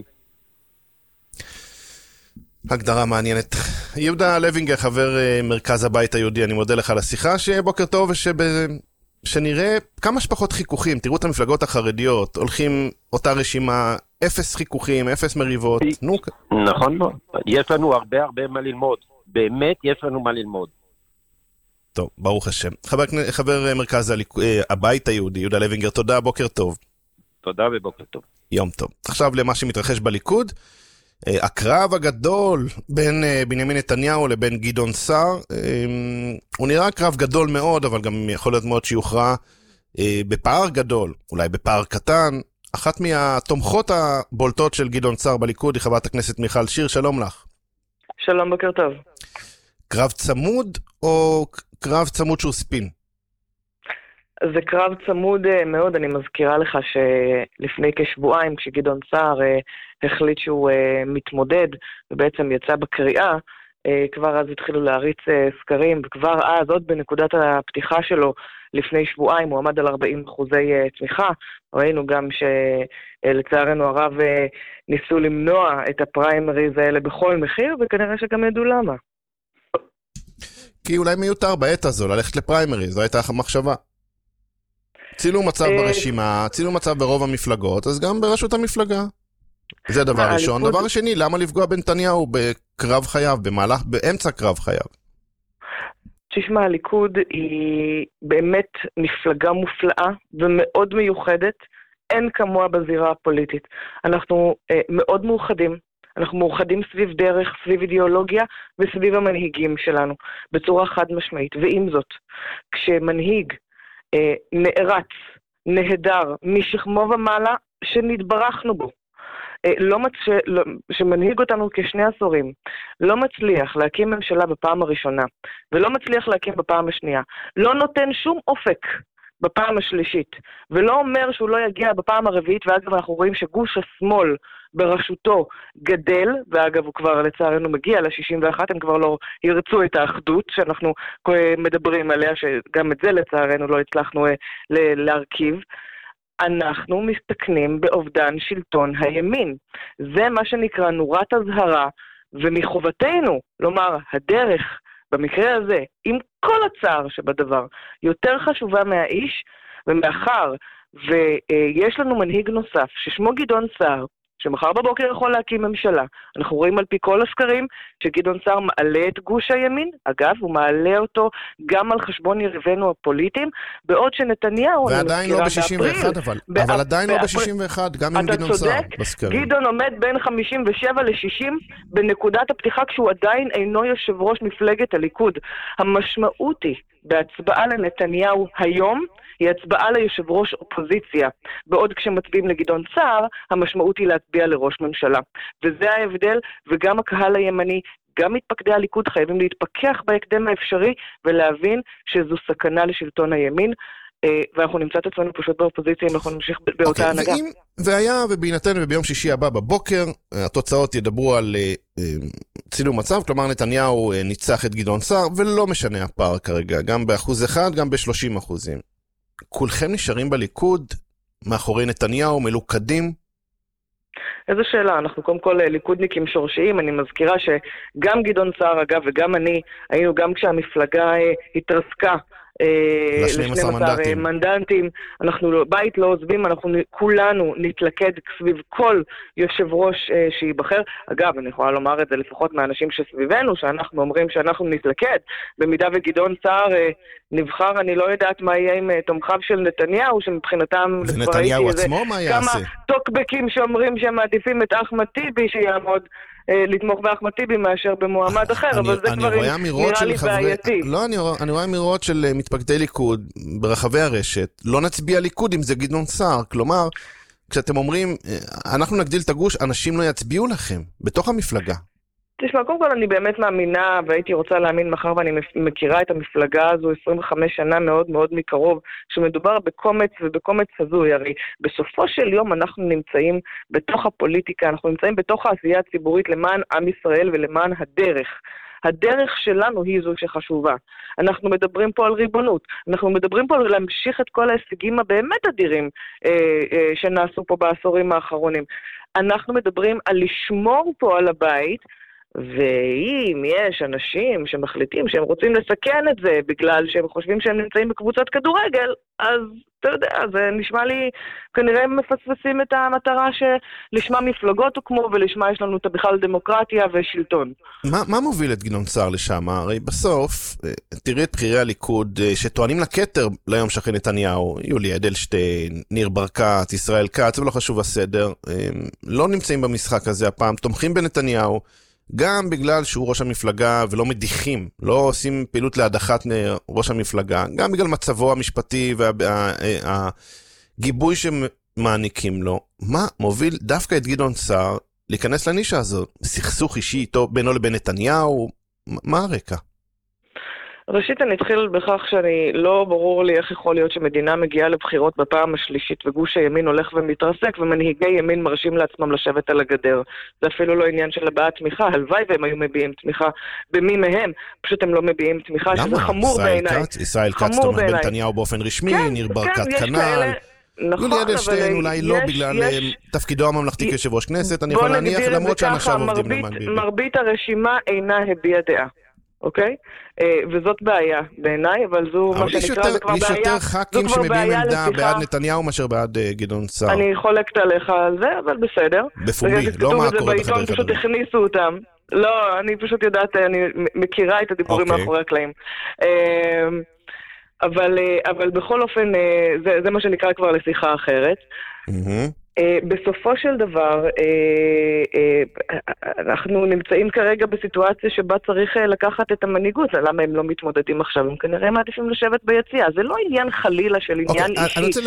הגדרה מעניינת. יהודה לוינגר, חבר מרכז הבית היהודי, אני מודה לך על השיחה, שיהיה בוקר טוב שנראה כמה שפחות חיכוכים. תראו את המפלגות החרדיות, הולכים אותה רשימה, 0 חיכוכים, 0 מריבות. נכון מאוד. יש לנו הרבה מה ללמוד. באמת יש לנו מה ללמוד. טוב, ברוך השם. חבר מרכז הבית היהודי, יהודה לוינגר, תודה, בוקר טוב. תודה ובוקר טוב. יום טוב. עכשיו למה שמתרחש בליכוד. הקרב הגדול בין בנימין נתניהו לבין גדעון סער, הוא נראה קרב גדול מאוד, אבל גם יכול להיות מאוד שיוכרע בפער גדול, אולי בפער קטן, אחת מהתומכות הבולטות של גדעון סער בליכוד היא חברת הכנסת מיכל שיר, שלום לך. שלום, בוקר טוב. קרב צמוד או קרב צמוד שהוא ספין? זה קרב צמוד מאוד. אני מזכירה לך שלפני כשבועיים כשגדעון סער החליט שהוא מתמודד ובעצם יצא בקריאה, כבר אז התחילו להריץ סקרים, וכבר אז עוד בנקודת הפתיחה שלו לפני שבועיים הוא עמד על 40% תמיכה. ראינו גם שלצערנו הרב ניסו למנוע את הפריימריז האלה בכל מחיר, וכנראה שגם ידעו למה. כי אולי מיותר בעת הזו ללכת לפריימריז, זו הייתה המחשבה. צילו מצב ברשימה, צילו מצב ברוב המפלגות, אז גם בראשות המפלגה. זה דבר ראשון. דבר שני, למה לפגוע בנתניהו בקרב חייו, באמצע קרב חייו? תשמע, הליכוד היא באמת מפלגה מופלאה ומאוד מיוחדת, אין כמוה בזירה הפוליטית. אנחנו מאוד מאוחדים, אנחנו מאוחדים סביב דרך, סביב אידיאולוגיה וסביב המנהיגים שלנו, בצורה חד משמעית. ועם זאת, כשמנהיג נערץ, נהדר, משכמו ומעלה, שנתברכנו בו, שמנהיג אותנו כשני עשורים, לא מצליח להקים ממשלה בפעם הראשונה, ולא מצליח להקים בפעם השנייה, לא נותן שום אופק בפעם השלישית, ולא אומר שהוא לא יגיע בפעם הרביעית, ואגב אנחנו רואים שגוש השמאל בראשותו גדל, ואגב הוא כבר לצערנו מגיע ל-61, הם כבר לא ירצו את האחדות שאנחנו מדברים עליה, שגם את זה לצערנו לא הצלחנו להרכיב. אנחנו מסתכנים באובדן שלטון הימין. זה מה שנקרא נורת הזהרה, ומחובתנו, לומר, הדרך, במקרה הזה, עם כל הצער שבדבר, יותר חשובה מהאיש, ומאחר, ויש לנו מנהיג נוסף, ששמו גדעון סער, שמחר בבוקר יכול להקים ממשלה. אנחנו רואים על פי כל הסקרים שגדעון סער מעלה את גוש הימין, אגב, הוא מעלה אותו גם על חשבון יריבינו הפוליטיים, בעוד שנתניהו... ועדיין לא ב-61, אבל עדיין לא ב-61, גם עם גדעון סער בסקרים. גדעון עומד בין 57 ל-60 בנקודת הפתיחה, כשהוא עדיין אינו יושב ראש מפלגת הליכוד. המשמעות היא, בהצבעה לנתניהו היום, היא הצבעה ליושב ראש אופוזיציה, בעוד כשמצביעים לגדעון סער, המשמעות היא להצביע לראש ממשלה. וזה ההבדל, וגם הקהל הימני, גם מתפקדי הליכוד חייבים להתפכח בהקדם האפשרי, ולהבין שזו סכנה לשלטון הימין, ואנחנו נמצא את עצמנו פשוט באופוזיציה, אם אנחנו נמשיך באותה הנהגה. והיה ובהינתן וביום שישי הבא בבוקר, התוצאות ידברו על צילום מצב, כלומר נתניהו ניצח את גדעון סער, ולא משנה הפער כרגע, גם ב1%, גם ב30%. כולכם נשארים בליכוד, מאחורי נתניהו, מלוכדים? איזו שאלה, אנחנו קודם כל ליכודניקים שורשיים, אני מזכירה שגם גדעון סער אגב וגם אני, היינו גם כשהמפלגה התרסקה, ל-12 מנדטים, אנחנו בית לא עוזבים, אנחנו כולנו נתלכד סביב כל יושב ראש שיבחר. אגב, אני יכולה לומר את זה לפחות מהאנשים שסביבנו, שאנחנו אומרים שאנחנו נתלכד, במידה וגדעון סער נבחר, אני לא יודעת מה יהיה עם תומכיו של נתניהו, שמבחינתם... ונתניהו עצמו מה יעשה? כמה טוקבקים שאומרים שהם מעדיפים את אחמד טיבי שיעמוד לתמוך באחמד טיבי מאשר במועמד אחר, אבל זה כבר נראה לי בעייתי. לא, אני רואה אמירות של מתפקדי ליכוד ברחבי הרשת, לא נצביע ליכוד אם זה גדעון סער, כלומר, כשאתם אומרים, אנחנו נגדיל את הגוש, אנשים לא יצביעו לכם, בתוך המפלגה. תשמע, קודם כל אני באמת מאמינה, והייתי רוצה להאמין מחר, ואני מכירה את המפלגה הזו 25 שנה מאוד מאוד מקרוב, שמדובר בקומץ ובקומץ הזוי. הרי בסופו של יום אנחנו נמצאים בתוך הפוליטיקה, אנחנו נמצאים בתוך העשייה הציבורית למען עם ישראל ולמען הדרך. הדרך שלנו היא זו שחשובה. אנחנו מדברים פה על ריבונות, אנחנו מדברים פה על להמשיך את כל ההישגים הבאמת אדירים שנעשו פה בעשורים האחרונים. אנחנו מדברים על לשמור פה על הבית, ואם יש אנשים שמחליטים שהם רוצים לסכן את זה בגלל שהם חושבים שהם נמצאים בקבוצת כדורגל, אז אתה יודע, זה נשמע לי, כנראה הם מפספסים את המטרה שלשמה מפלגות הוקמו ולשמה יש לנו את בכלל דמוקרטיה ושלטון. מה מוביל את גדעון סער לשם? הרי בסוף, תראי את בחירי הליכוד שטוענים לכתר ליום שאחרי נתניהו, יולי אדלשטיין, ניר ברקת, ישראל כץ, ולא חשוב הסדר, לא נמצאים במשחק הזה הפעם, תומכים בנתניהו, גם בגלל שהוא ראש המפלגה ולא מדיחים, לא עושים פעילות להדחת ראש המפלגה, גם בגלל מצבו המשפטי והגיבוי מעניקים לו, מה מוביל דווקא את גדעון סער להיכנס לנישה הזו? סכסוך אישי איתו בינו לבין נתניהו? מה הרקע? ראשית, אני אתחיל בכך שאני לא ברור לי איך יכול להיות שמדינה מגיעה לבחירות בפעם השלישית וגוש הימין הולך ומתרסק ומנהיגי ימין מרשים לעצמם לשבת על הגדר. זה אפילו לא עניין של הבעת תמיכה, הלוואי והם היו מביעים תמיכה במי מהם, פשוט הם לא מביעים תמיכה, שזה חמור בעיניי. ישראל כץ תומך בנתניהו באופן רשמי, ניר ברקת כנ"ל. יולי אדלשטיין אוקיי לא בגלל תפקידו הממלכתי כיושב ראש כנסת, אני יכול להניח למרות שאנשיו עובדים למען ביבי. מרבית הרשימה אינה הביעה דעה. אוקיי? וזאת בעיה בעיניי, אבל זו מה שנקרא, זה כבר בעיה. יש יותר ח"כים שמביעים עמדה בעד נתניהו מאשר בעד גדעון סער. אני חולקת עליך על זה, אבל בסדר. בפומבי, לא מה קורה בחדר חדרים. פשוט הכניסו אותם. לא, אני פשוט יודעת, אני מכירה את הדיבורים מאחורי הקלעים. אבל בכל אופן, זה מה שנקרא כבר לשיחה אחרת. בסופו של דבר, אנחנו נמצאים כרגע בסיטואציה שבה צריך לקחת את המנהיגות. למה הם לא מתמודדים עכשיו? הם כנראה מעדיפים לשבת ביציאה. זה לא עניין חלילה של עניין אישי.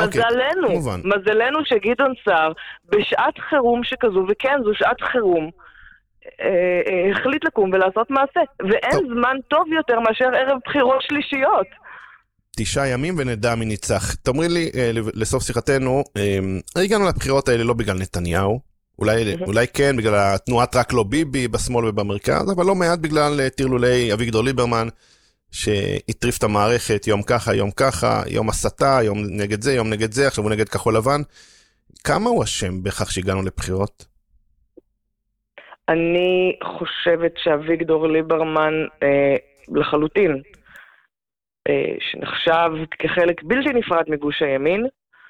מזלנו שגדעון סער, בשעת חירום שכזו, וכן, זו שעת חירום, החליט לקום ולעשות מעשה. ואין זמן טוב יותר מאשר ערב בחירות שלישיות. 9 ימים ונדע מי ניצח. תאמרי לי, לסוף שיחתנו, הגענו לבחירות האלה לא בגלל נתניהו, אולי כן, בגלל התנועת רק לא ביבי, בשמאל ובמרכז, אבל לא מעט בגלל תרלולי אביגדור ליברמן, שהטריף את המערכת יום ככה, יום הסתה, יום נגד זה, יום נגד זה, עכשיו הוא נגד כחול לבן. כמה הוא אשם בכך שהגענו לבחירות? אני חושבת שאביגדור ליברמן לחלוטין, שנחשב כחלק בלתי נפרד מגוש הימין.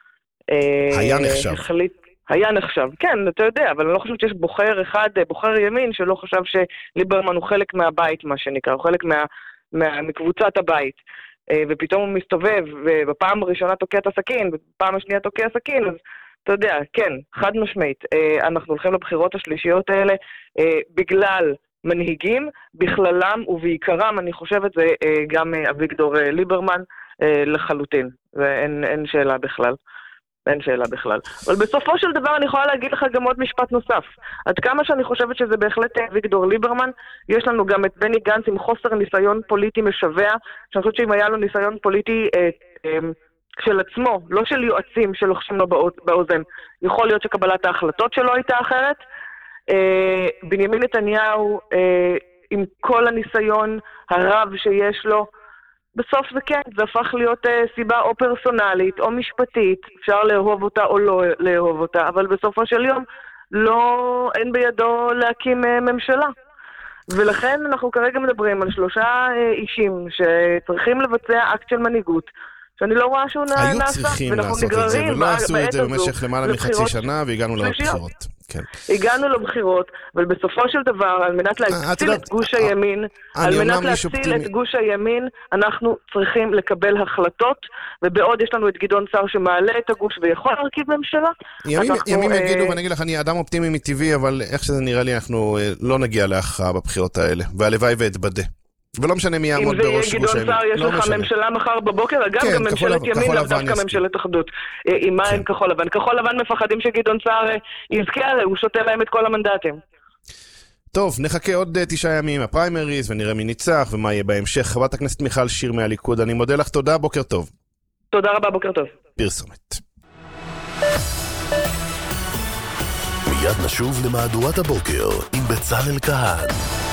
היה נחשב, כן, אתה יודע, אבל אני לא חושבת שיש בוחר אחד, בוחר ימין, שלא חשב שליברמן הוא חלק מהבית, מה שנקרא, הוא חלק מקבוצת הבית. ופתאום הוא מסתובב, ובפעם הראשונה תוקע את הסכין, ובפעם השנייה תוקע הסכין, אז אתה יודע, כן, חד משמעית, אנחנו הולכים לבחירות השלישיות האלה, בגלל מנהיגים, בכללם ובעיקרם, אני חושבת, זה גם אביגדור ליברמן לחלוטין, ואין שאלה בכלל. אין שאלה בכלל. אבל בסופו של דבר אני יכולה להגיד לך גם עוד משפט נוסף. עד כמה שאני חושבת שזה בהחלט אביגדור ליברמן, יש לנו גם את בני גנץ עם חוסר ניסיון פוליטי משווה, שאני חושבת שאם היה לו ניסיון פוליטי של עצמו, לא של יועצים שלוחשים לו באוזן, יכול להיות שקבלת ההחלטות שלו הייתה אחרת. בנימין נתניהו, עם כל הניסיון הרב שיש לו, בסוף זה כן, זה הפך להיות סיבה או פרסונלית או משפטית, אפשר לאהוב אותה או לא לאהוב אותה, אבל בסופו של יום אין בידו להקים ממשלה. ולכן אנחנו כרגע מדברים על 3 אישים שצריכים לבצע אקט של מנהיגות, שאני לא רואה שהוא נעשה. היו צריכים לעשות את זה, ולא עשו את זה במשך למעלה מחצי שנה, והגענו לבחירות. כן. הגענו לבחירות, אבל בסופו של דבר, על מנת להציל את גוש הימין, אנחנו צריכים לקבל החלטות, ובעוד יש לנו את גדעון סער שמעלה את הגוש ויכול להרכיב ממשלה. ימים יגידו, ואני אגיד לך, אני אדם אופטימי מטבעי, אבל איך שזה נראה לי, אנחנו לא נגיע להכרעה בבחירות האלה, והלוואי ואתבדה. ולא משנה מי יעמוד בראש גוש הימין. אם זה יהיה גדעון סער, יש לך ממשלה מחר בבוקר, אגב, גם ממשלת ימין, דווקא ממשלת אחדות. עם מה אין כחול לבן? כחול לבן מפחדים שגדעון סער יזכה, הוא שותה להם את כל המנדטים. טוב, נחכה עוד 9 ימים הפריימריז, ונראה מי ניצח ומה יהיה בהמשך. חברת הכנסת מיכל שיר מהליכוד, אני מודה לך, תודה, בוקר טוב. תודה רבה, בוקר טוב. פרסומת. מיד נשוב למהדורת הבוקר עם בצלאל כהן.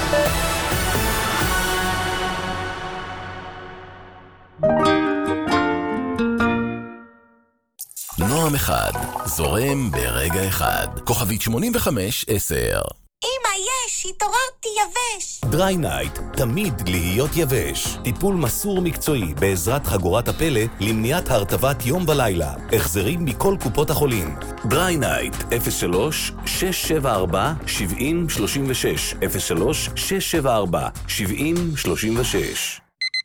נועם אחד, זורם ברגע אחד. כוכבית 85-10. אמא, יש, התעוררתי יבש. דריי נייט, תמיד להיות יבש. טיפול מסור מקצועי בעזרת חגורת הפלא למניעת הרטבת יום ולילה. החזרים מכל קופות החולים. דריי נייט, 03-674-7036. 03-674-7036.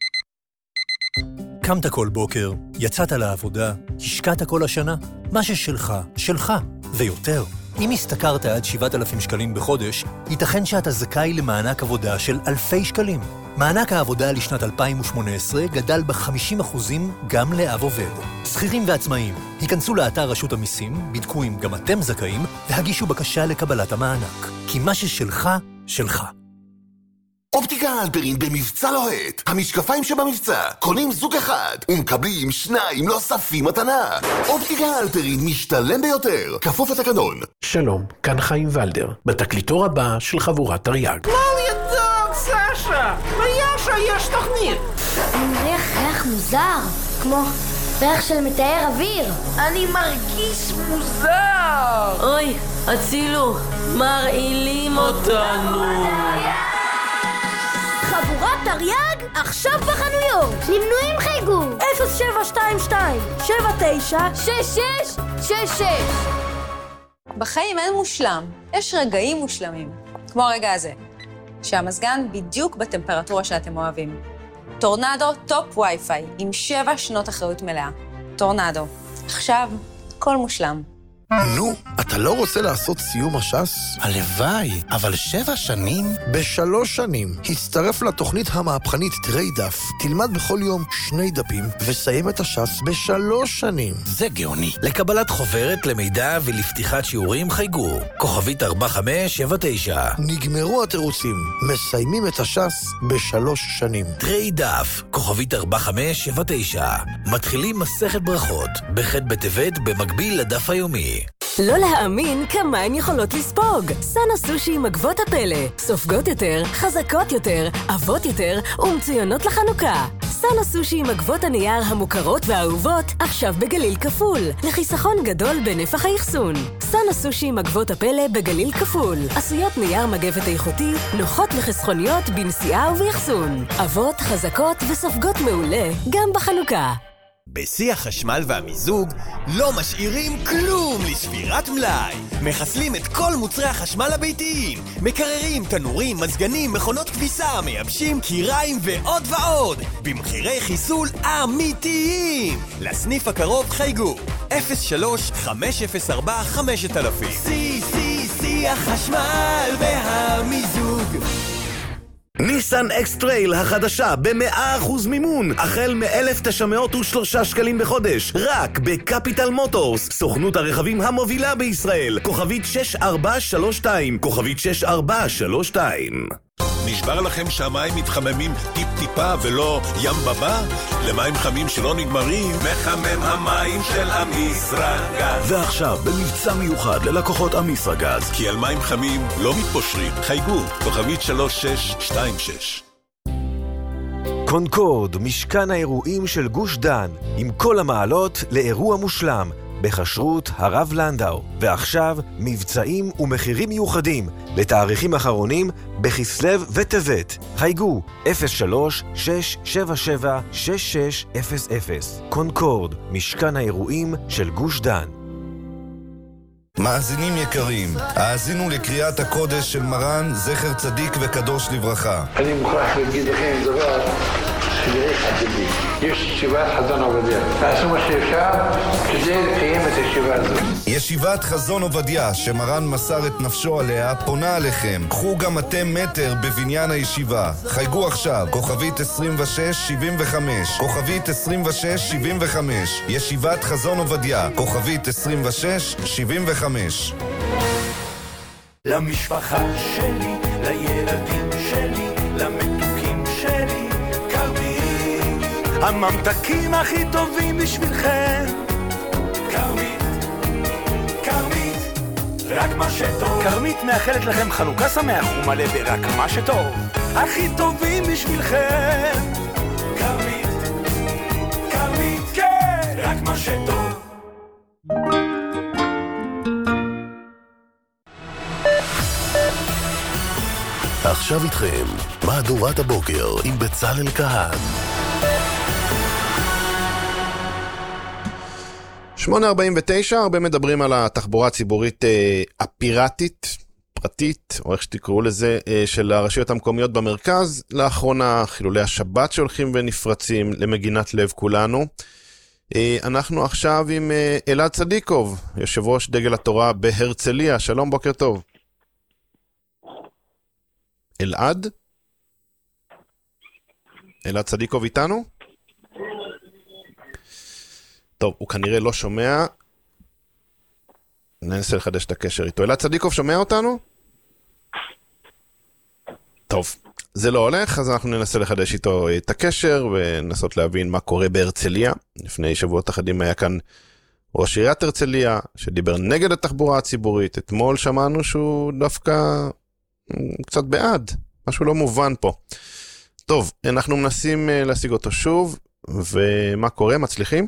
קמת כל בוקר, יצאת לעבודה, השקעת כל השנה, מה ששלך, שלך, ויותר. אם השתכרת עד 7,000 שקלים בחודש, ייתכן שאתה זכאי למענק עבודה של אלפי שקלים. מענק העבודה לשנת 2018 גדל ב-50% גם לאב עובד. שכירים ועצמאים, היכנסו לאתר רשות המיסים, בדקו אם גם אתם זכאים, והגישו בקשה לקבלת המענק. כי מה ששלך, שלך. אופטיקה הלפרין במבצע לוהט. המשקפיים שבמבצע, קונים זוג אחד ומקבלים 2 נוספים מתנה. אופטיקה הלפרין משתלם ביותר, כפוף לתקנון. שלום, כאן חיים ולדר, בתקליטור הבא של חבורת תרי"ג. מה ידוק, סשה? ביאשה יש תוכנית. אני מריח ריח מוזר, כמו ריח של מתאר אוויר. אני מרגיש מוזר. אוי, הצילו, מרעילים אותנו. חבורת תרי"ג עכשיו בחנויות. למנויים חייגו 0722 796666. בחיים אין מושלם, יש רגעים מושלמים, כמו הרגע הזה, שהמזגן בדיוק בטמפרטורה שאתם אוהבים. טורנדו טופ וי-פיי עם 7 שנות אחריות מלאה. טורנדו, עכשיו כל מושלם. נו, אתה לא רוצה לעשות סיום הש"ס? הלוואי, אבל 7 שנים? ב3 שנים. הצטרף לתוכנית המהפכנית תראי דף. תלמד בכל יום 2 דפים, וסיים את הש"ס ב3 שנים. זה גאוני. לקבלת חוברת, למידע ולפתיחת שיעורים חייגו. כוכבית 4579. נגמרו התירוצים. מסיימים את הש"ס ב3 שנים. תראי דף. כוכבית 4579. מתחילים מסכת ברכות. בח' בטבת במקביל לדף היומי. לא להאמין כמה הן יכולות לספוג. סאנה סושי עם עקבות הפלא. סופגות יותר, חזקות יותר, עבות יותר ומצוינות לחנוכה. סאנה סושי עם עקבות הנייר המוכרות והאהובות עכשיו בגליל כפול. לחיסכון גדול בנפח האחסון. סאנה סושי עם עקבות הפלא בגליל כפול. עשויות נייר מגבת איכותי, נוחות וחסכוניות בנסיעה ובאחסון. עבות, חזקות וסופגות מעולה גם בחנוכה. בשיא החשמל והמיזוג לא משאירים כלום לשבירת מלאי. מחסלים את כל מוצרי החשמל הביתיים, מקררים, תנורים, מזגנים, מכונות כביסה, מייבשים, קיריים ועוד ועוד, במחירי חיסול אמיתיים. לסניף הקרוב חייגו 03-504-5000. שיא החשמל והמיזוג. ניסן אקס-טרייל החדשה ב100% מימון, החל מ-1,903 שקלים בחודש, רק בקפיטל מוטורס, סוכנות הרכבים המובילה בישראל. כוכבית 6432, כוכבית 6432. נשבר לכם שהמים מתחממים טיפ-טיפה ולא ים בבא? למים חמים שלא נגמרים, מחמם המים של אמיסרגז. ועכשיו במבצע מיוחד ללקוחות אמיסרגז, כי על מים חמים לא מתפושרים. חייגו, כוכבית 3626. קונקורד, משכן האירועים של גוש דן, עם כל המעלות לאירוע מושלם, בחשרות הרב לנדאו. ועכשיו מבצעים ומחירים מיוחדים לתאריכים אחרונים בכסלו וטבת. חייגו 03-677-6600. קונקורד, משכן האירועים של גוש דן. מאזינים יקרים, האזינו לקריאת הקודש של מרן זכר צדיק וקדוש לברכה. אני מוכרח להגיד לכם דבר שדרך עתידי. יש ישיבת חזון עובדיה. תעשו מה שאפשר כדי לקיים את הישיבה הזאת. ישיבת חזון עובדיה, שמרן מסר את נפשו עליה, פונה עליכם. קחו גם אתם מטר בבניין הישיבה. חייגו עכשיו, כוכבית 2675, כוכבית 2675. ישיבת חזון עובדיה, כוכבית 2675. למשפחה שלי, לילדים שלי, למתוקים שלי, כרמית. הממתקים הכי טובים בשבילכם. כרמית, כרמית, רק מה שטוב. כרמית מאחלת לכם חנוכה שמח ומלא ברק מה שטוב. הכי טובים בשבילכם. כרמית, כרמית, כן, רק מה שטוב. עכשיו איתכם, מהדורת הבוקר עם בצלאל כהן. 8:49, הרבה מדברים על התחבורה הציבורית הפיראטית, פרטית, או איך שתקראו לזה, של הרשויות המקומיות במרכז. לאחרונה חילולי השבת שהולכים ונפרצים למגינת לב כולנו. אנחנו עכשיו עם אלעד צדיקוב, יושב ראש דגל התורה בהרצליה. שלום, בוקר טוב. אלעד? אלעד צדיקוב איתנו? טוב, הוא כנראה לא שומע. ננסה לחדש את הקשר איתו. אלעד צדיקוב שומע אותנו? טוב, זה לא הולך, אז אנחנו ננסה לחדש איתו את הקשר ונסות להבין מה קורה בהרצליה. לפני שבועות אחדים היה כאן ראש עיריית הרצליה שדיבר נגד התחבורה הציבורית. אתמול שמענו שהוא דווקא קצת בעד, משהו לא מובן פה. טוב, אנחנו מנסים להשיג אותו שוב, ומה קורה? מצליחים?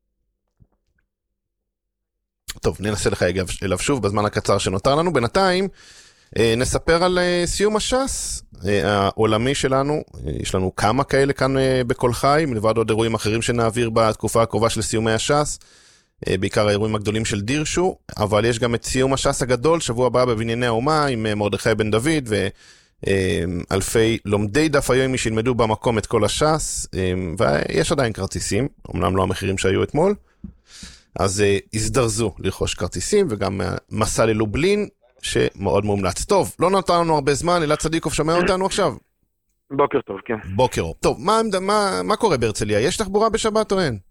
טוב, ננסה לך אליו שוב בזמן הקצר שנותר לנו. בינתיים נספר על סיום הש"ס העולמי שלנו. יש לנו כמה כאלה כאן בכל חי, מלבד עוד אירועים אחרים שנעביר בתקופה הקרובה של סיומי הש"ס, בעיקר האירועים הגדולים של דירשו, אבל יש גם את סיום הש"ס הגדול, שבוע הבא בבנייני האומה, עם מרדכי בן דוד ואלפי לומדי דף היומי שילמדו במקום את כל הש"ס, ויש עדיין כרטיסים, אמנם לא המחירים שהיו אתמול, אז הזדרזו לרכוש כרטיסים, וגם מסע ללובלין, שמאוד מומלץ. טוב, לא נותר לנו הרבה זמן. אלעד צדיקוב שומע אותנו עכשיו? בוקר טוב, כן. בוקר טוב. טוב, מה קורה בהרצליה? יש תחבורה בשבת או אין?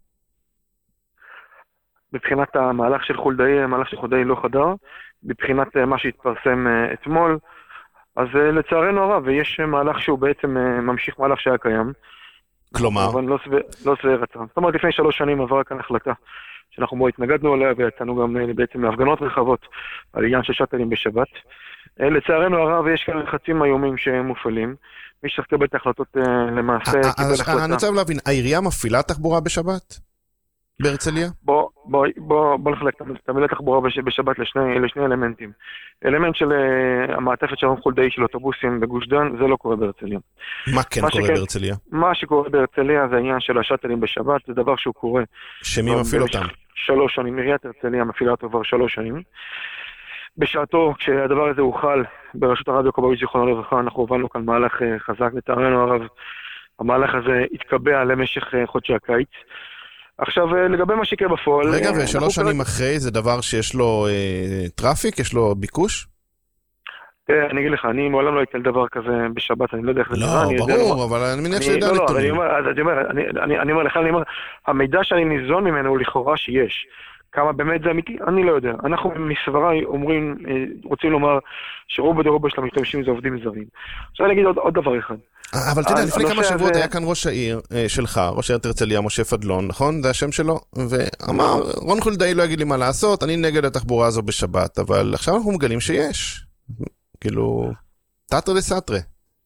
מבחינת המהלך של חולדאי, המהלך של חולדאי לא חדר. מבחינת מה שהתפרסם אתמול, אז לצערנו הרב, ויש מהלך שהוא בעצם ממשיך מהלך שהיה קיים. כלומר? אבל לא שבע רצון. זאת אומרת, לפני 3 שנים עברה כאן החלטה שאנחנו מאוד התנגדנו עליה, ויצאנו גם בעצם להפגנות רחבות על עניין של שטלים בשבת. לצערנו הרב, יש כאן לחצים איומים שמופעלים. מי שצריך לקבל את ההחלטות למעשה קיבל החלטה. אני רוצה להבין, העירייה מפעילה תחבורה בשבת? בהרצליה? בוא נחלק את המילה תחבורה בשבת לשני אלמנטים. אלמנט של המעטפת של חולדאי של אוטובוסים בגוש דן, זה לא קורה בהרצליה. מה כן קורה בהרצליה? מה שקורה בהרצליה זה העניין של השטלים בשבת, זה דבר שהוא קורה. שמי מפעיל אותם? 3 שנים, עיריית הרצליה מפעילה אותו כבר 3 שנים. בשעתו, כשהדבר הזה הוחל ברשות הרדיו כבאות זיכרונו לברכה, אנחנו הובלנו כאן מהלך חזק, לצערנו הרב. המהלך הזה התקבע למשך חודשי הקיץ. עכשיו, לגבי מה שיקרה בפועל... רגע, ו3 שנים אחרי, זה דבר שיש לו טראפיק? יש לו ביקוש? אני אגיד לך, אני מעולם לא הייתי על דבר כזה בשבת, אני לא יודע איך זה נראה. לא, ברור, אבל אני מניח שידע נתונים. אני אומר לך, המידע שאני ניזון ממנו הוא לכאורה שיש. כמה באמת זה אמיתי? אני לא יודע. אנחנו מסברה רוצים לומר שרוב של המשתמשים זה עובדים זרים. עכשיו אני אגיד עוד דבר אחד. אבל תדע, לפני כמה שבועות היה כאן ראש העיר שלך, ראש העיר הרצליה, משה פדלון, נכון? זה השם שלו? ואמר, רון חולדאי לא יגיד לי מה לעשות, אני נגד התחבורה הזו בשבת, אבל עכשיו אנחנו מגלים שיש. כאילו, תטרה וסטרה.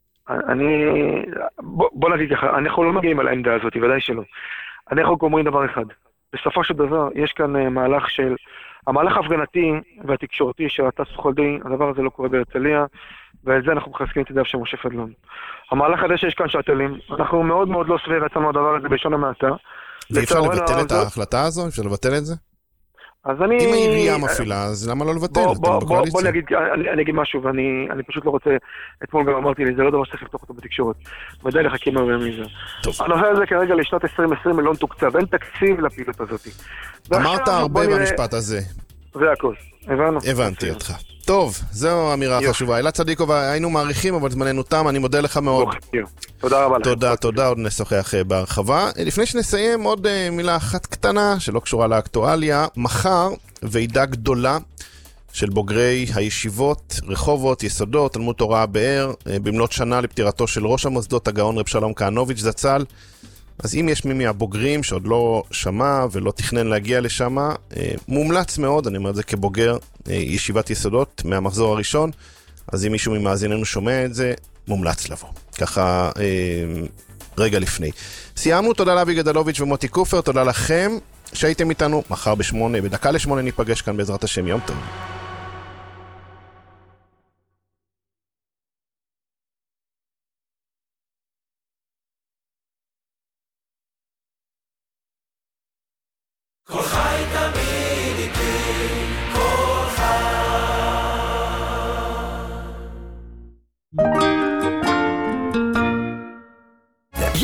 בוא נגיד ככה, אנחנו לא מגיעים על העמדה הזאת, ודאי שלא. אנחנו אומרים דבר אחד. בסופו של דבר, יש כאן מהלך של... המהלך ההפגנתי והתקשורתי של הטס חולדאי, הדבר הזה לא קורה בהרצליה, ועל זה אנחנו מחזקים את ידיו של משה פדלון. המהלך הזה שיש כאן שטלים, אנחנו מאוד מאוד לא שבעי רצון מהדבר הזה בלשון המעטה. ואי אפשר לבטל את ההחלטה הזו? אפשר לבטל את זה? אז אני... אם העירייה מפעילה, אז למה לא לבטל? בוא אני אגיד משהו, ואני פשוט לא רוצה... אתמול גם אמרתי לי, זה לא דבר שצריך לפתוח אותו בתקשורת. ודאי לחכים הרבה מזה. הנושא הזה כרגע לשנת 2020 לא תוקצב, אין תקציב לפעילות הזאת. אמרת הרבה במשפט הזה. זה הכל, הבנתי אותך. טוב, זו אמירה חשובה. אלעד צדיקוב, היינו מעריכים, אבל זמננו תם, אני מודה לך מאוד. תודה רבה לך. תודה, עוד נשוחח בהרחבה. לפני שנסיים, עוד מילה אחת קטנה, שלא קשורה לאקטואליה. מחר, ועידה גדולה של בוגרי הישיבות, רחובות, יסודות, תלמוד תורה באר, במלאת שנה לפטירתו של ראש המוסדות, הגאון רב שלום כהנוביץ' זצ"ל. אז אם יש מי מהבוגרים שעוד לא שמע ולא תכנן להגיע לשם, מומלץ מאוד, אני אומר את זה כבוגר ישיבת יסודות מהמחזור הראשון, אז אם מישהו ממאזיננו שומע את זה, מומלץ לבוא. ככה רגע לפני. סיימנו, תודה לאבי גדלוביץ' ומוטי קופר, תודה לכם שהייתם איתנו. מחר בדקה ל8 ניפגש כאן בעזרת השם. יום טוב.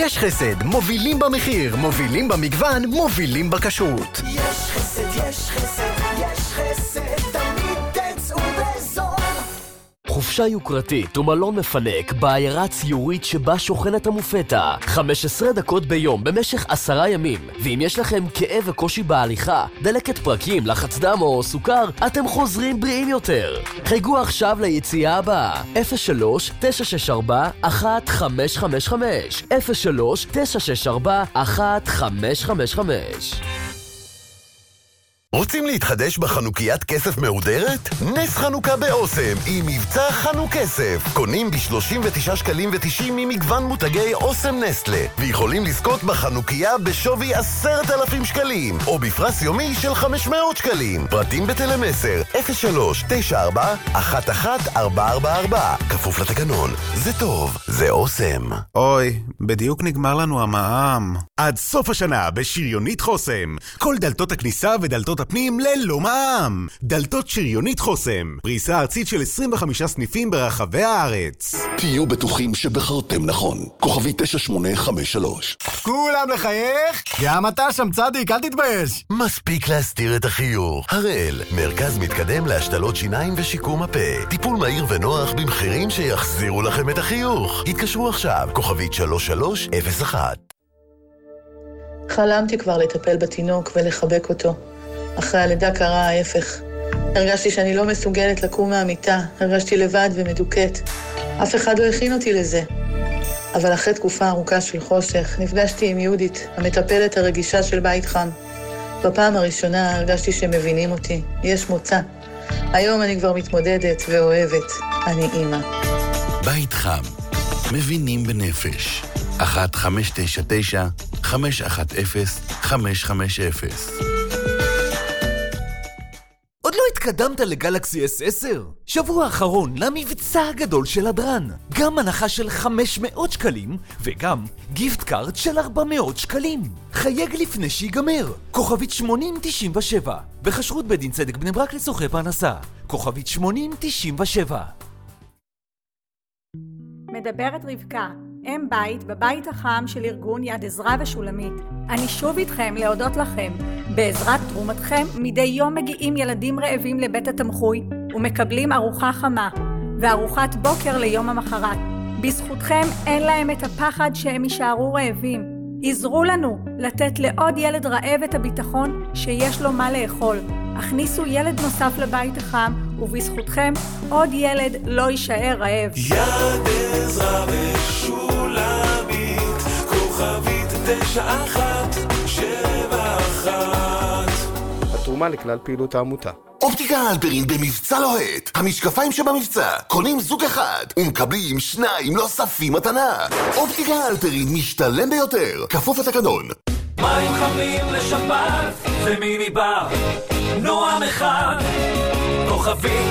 יש חסד, מובילים במחיר, מובילים במגוון, מובילים בכשרות. יש חסד, יש חסד, יש חסד, תמיד תצאו בזול. חופשה יוקרתית ומלון מפנק בעיירה ציורית שבה שוכנת המופתה. 15 דקות ביום במשך 10 ימים. ואם יש לכם כאב וקושי בהליכה, דלקת פרקים, לחץ דם או סוכר, אתם חוזרים בריאים יותר. חייגו עכשיו ליציאה הבאה. 03-964-1555 03-964-1555. רוצים להתחדש בחנוקיית כסף מהודרת? נס חנוכה באוסם עם מבצע חנוך כסף. קונים ב-39 שקלים ו90 ממגוון מותגי אוסם נסטלה, ויכולים לזכות בחנוכיה בשווי 10,000 שקלים, או בפרס יומי של 500 שקלים. פרטים בטלמסר 03-94-11444. כפוף לתקנון. זה טוב, זה אוסם. אוי, בדיוק נגמר לנו המע"מ. עד סוף השנה בשריונית חוסם. כל דלתות הכניסה ודלתות הפנים ללא מע"מ. דלתות שריונית חוסם. פריסה ארצית של 25 סניפים ברחבי הארץ. תהיו בטוחים שבחרתם נכון. כוכבי 9853. כולם לחייך? גם אתה שם צדיק, אל תתבייש. מספיק להסתיר את החיוך. הראל, מרכז מתקדם להשתלות שיניים ושיקום הפה. טיפול מהיר ונוח במחירים שיחזירו לכם את החיוך. התקשרו עכשיו, כוכבית 3301. חלמתי כבר לטפל בתינוק ולחבק אותו. אחרי הלידה קרה ההפך. הרגשתי שאני לא מסוגלת לקום מהמיטה, הרגשתי לבד ומדוכאת. אף אחד לא הכין אותי לזה. אבל אחרי תקופה ארוכה של חושך, נפגשתי עם יהודית, המטפלת הרגישה של בית חם. בפעם הראשונה הרגשתי שמבינים אותי, יש מוצא. היום אני כבר מתמודדת ואוהבת, אני אימא. בית חם, מבינים בנפש. 1-599-510-550. עוד לא התקדמת לגלקסי S10? שבוע האחרון למבצע הגדול של הדרן. גם הנחה של 500 שקלים, וגם גיפט קארד של 400 שקלים. חייג לפני שיגמר. כוכבית 8097. בחשרות בית דין צדק בני ברק לצורכי פרנסה. כוכבית 8097. מדברת רבקה, אם בית בבית החם של ארגון יד עזרא ושולמית. אני שוב איתכם להודות לכם. בעזרת תרומתכם מדי יום מגיעים ילדים רעבים לבית התמחוי ומקבלים ארוחה חמה וארוחת בוקר ליום המחרת. בזכותכם אין להם את הפחד שהם יישארו רעבים. עזרו לנו לתת לעוד ילד רעב את הביטחון שיש לו מה לאכול. הכניסו ילד נוסף לבית החם, ובזכותכם עוד ילד לא יישאר רעב. יד עזרא ושולמית, כוכבית 9171. התרומה לכלל פעילות העמותה. אופטיקה הלפרין במבצע לוהט. המשקפיים שבמבצע, קונים זוג אחד ומקבלים 2 נוספים מתנה. אופטיקה הלפרין משתלם ביותר, כפוף לתקנון. מים חמים לשבת ומיני בר, נועם אחד, כוכבית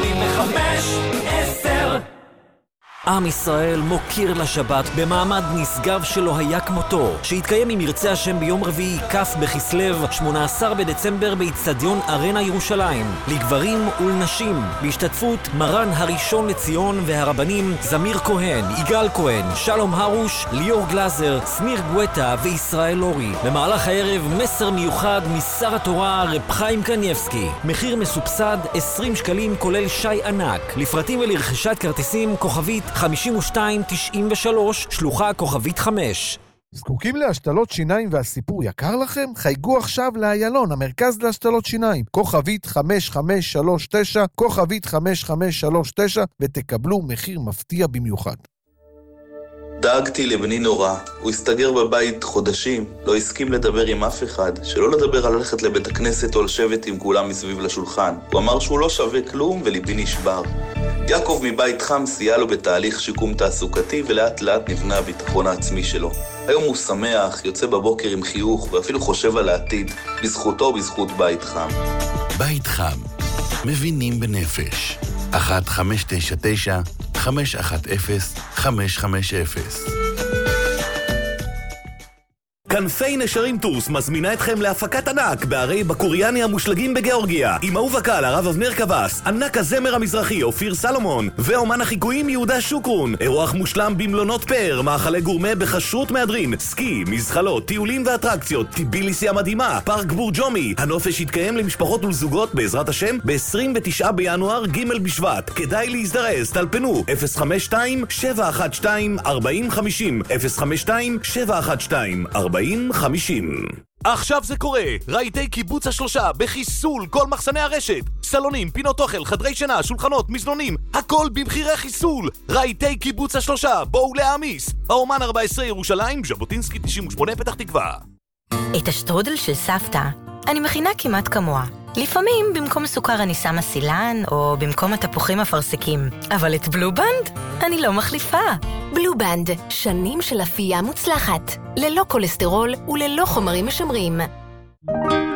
8510. עם ישראל מוקיר לשבת במעמד נשגב שלא היה כמותו, שהתקיים עם ירצה השם ביום רביעי כ' בכסלו 18 בדצמבר באצטדיון ארנה ירושלים, לגברים ולנשים, בהשתתפות מרן הראשון לציון והרבנים זמיר כהן, יגאל כהן, שלום הרוש, ליאור גלזר, סמיר גואטה וישראל אורי. במהלך הערב מסר מיוחד משר התורה רב חיים קניבסקי. מחיר מסובסד 20 שקלים כולל שי ענק. לפרטים ולרכישת כרטיסים כוכבית 5293, שלוחה כוכבית 5. זקוקים להשתלות שיניים והסיפור יקר לכם? חייגו עכשיו לאיילון, המרכז להשתלות שיניים, כוכבית 5539, כוכבית 5539, ותקבלו מחיר מפתיע במיוחד. דאגתי לבני נורא, הוא הסתגר בבית חודשים, לא הסכים לדבר עם אף אחד, שלא לדבר על ללכת לבית הכנסת או לשבת עם כולם מסביב לשולחן. הוא אמר שהוא לא שווה כלום וליבי נשבר. יעקב מבית חם סייע לו בתהליך שיקום תעסוקתי ולאט לאט נבנה הביטחון העצמי שלו. היום הוא שמח, יוצא בבוקר עם חיוך ואפילו חושב על העתיד, בזכותו ובזכות בית חם. בית חם, מבינים בנפש. 1-599-510-550. כנפי נשרים טורס מזמינה אתכם להפקת ענק בערי בקוריאני המושלגים בגיאורגיה, עם אהוב הקהל הרב אבנר קבס, ענק הזמר המזרחי אופיר סלומון ואומן החיקויים יהודה שוקרון. אירוח מושלם במלונות פאר, מאכלי גורמה בחשרות מהדרין, סקי, מזחלות, טיולים ואטרקציות, טיביליסי המדהימה, פארק בורג'ומי. הנופש יתקיים למשפחות ולזוגות בעזרת השם ב-29 בינואר ג' בשבט. כדאי להזדרז, טלפנו 052-712-4050 052-712-4050. עכשיו זה קורה! רהיטי קיבוץ השלושה בחיסול כל מחסני הרשת, סלונים, פינות אוכל, חדרי שינה, שולחנות, מזנונים, הכל במחירי חיסול. רהיטי קיבוץ השלושה, בואו להעמיס. האומן 14 ירושלים, ז'בוטינסקי 98 פתח תקווה. את השטרודל של סבתא אני מכינה כמעט כמוה. לפעמים במקום סוכר אני שמה סילן, או במקום התפוחים אפרסקים. אבל את בלובנד אני לא מחליפה. בלובנד, שנים של אפייה מוצלחת, ללא כולסטרול וללא חומרים משמרים.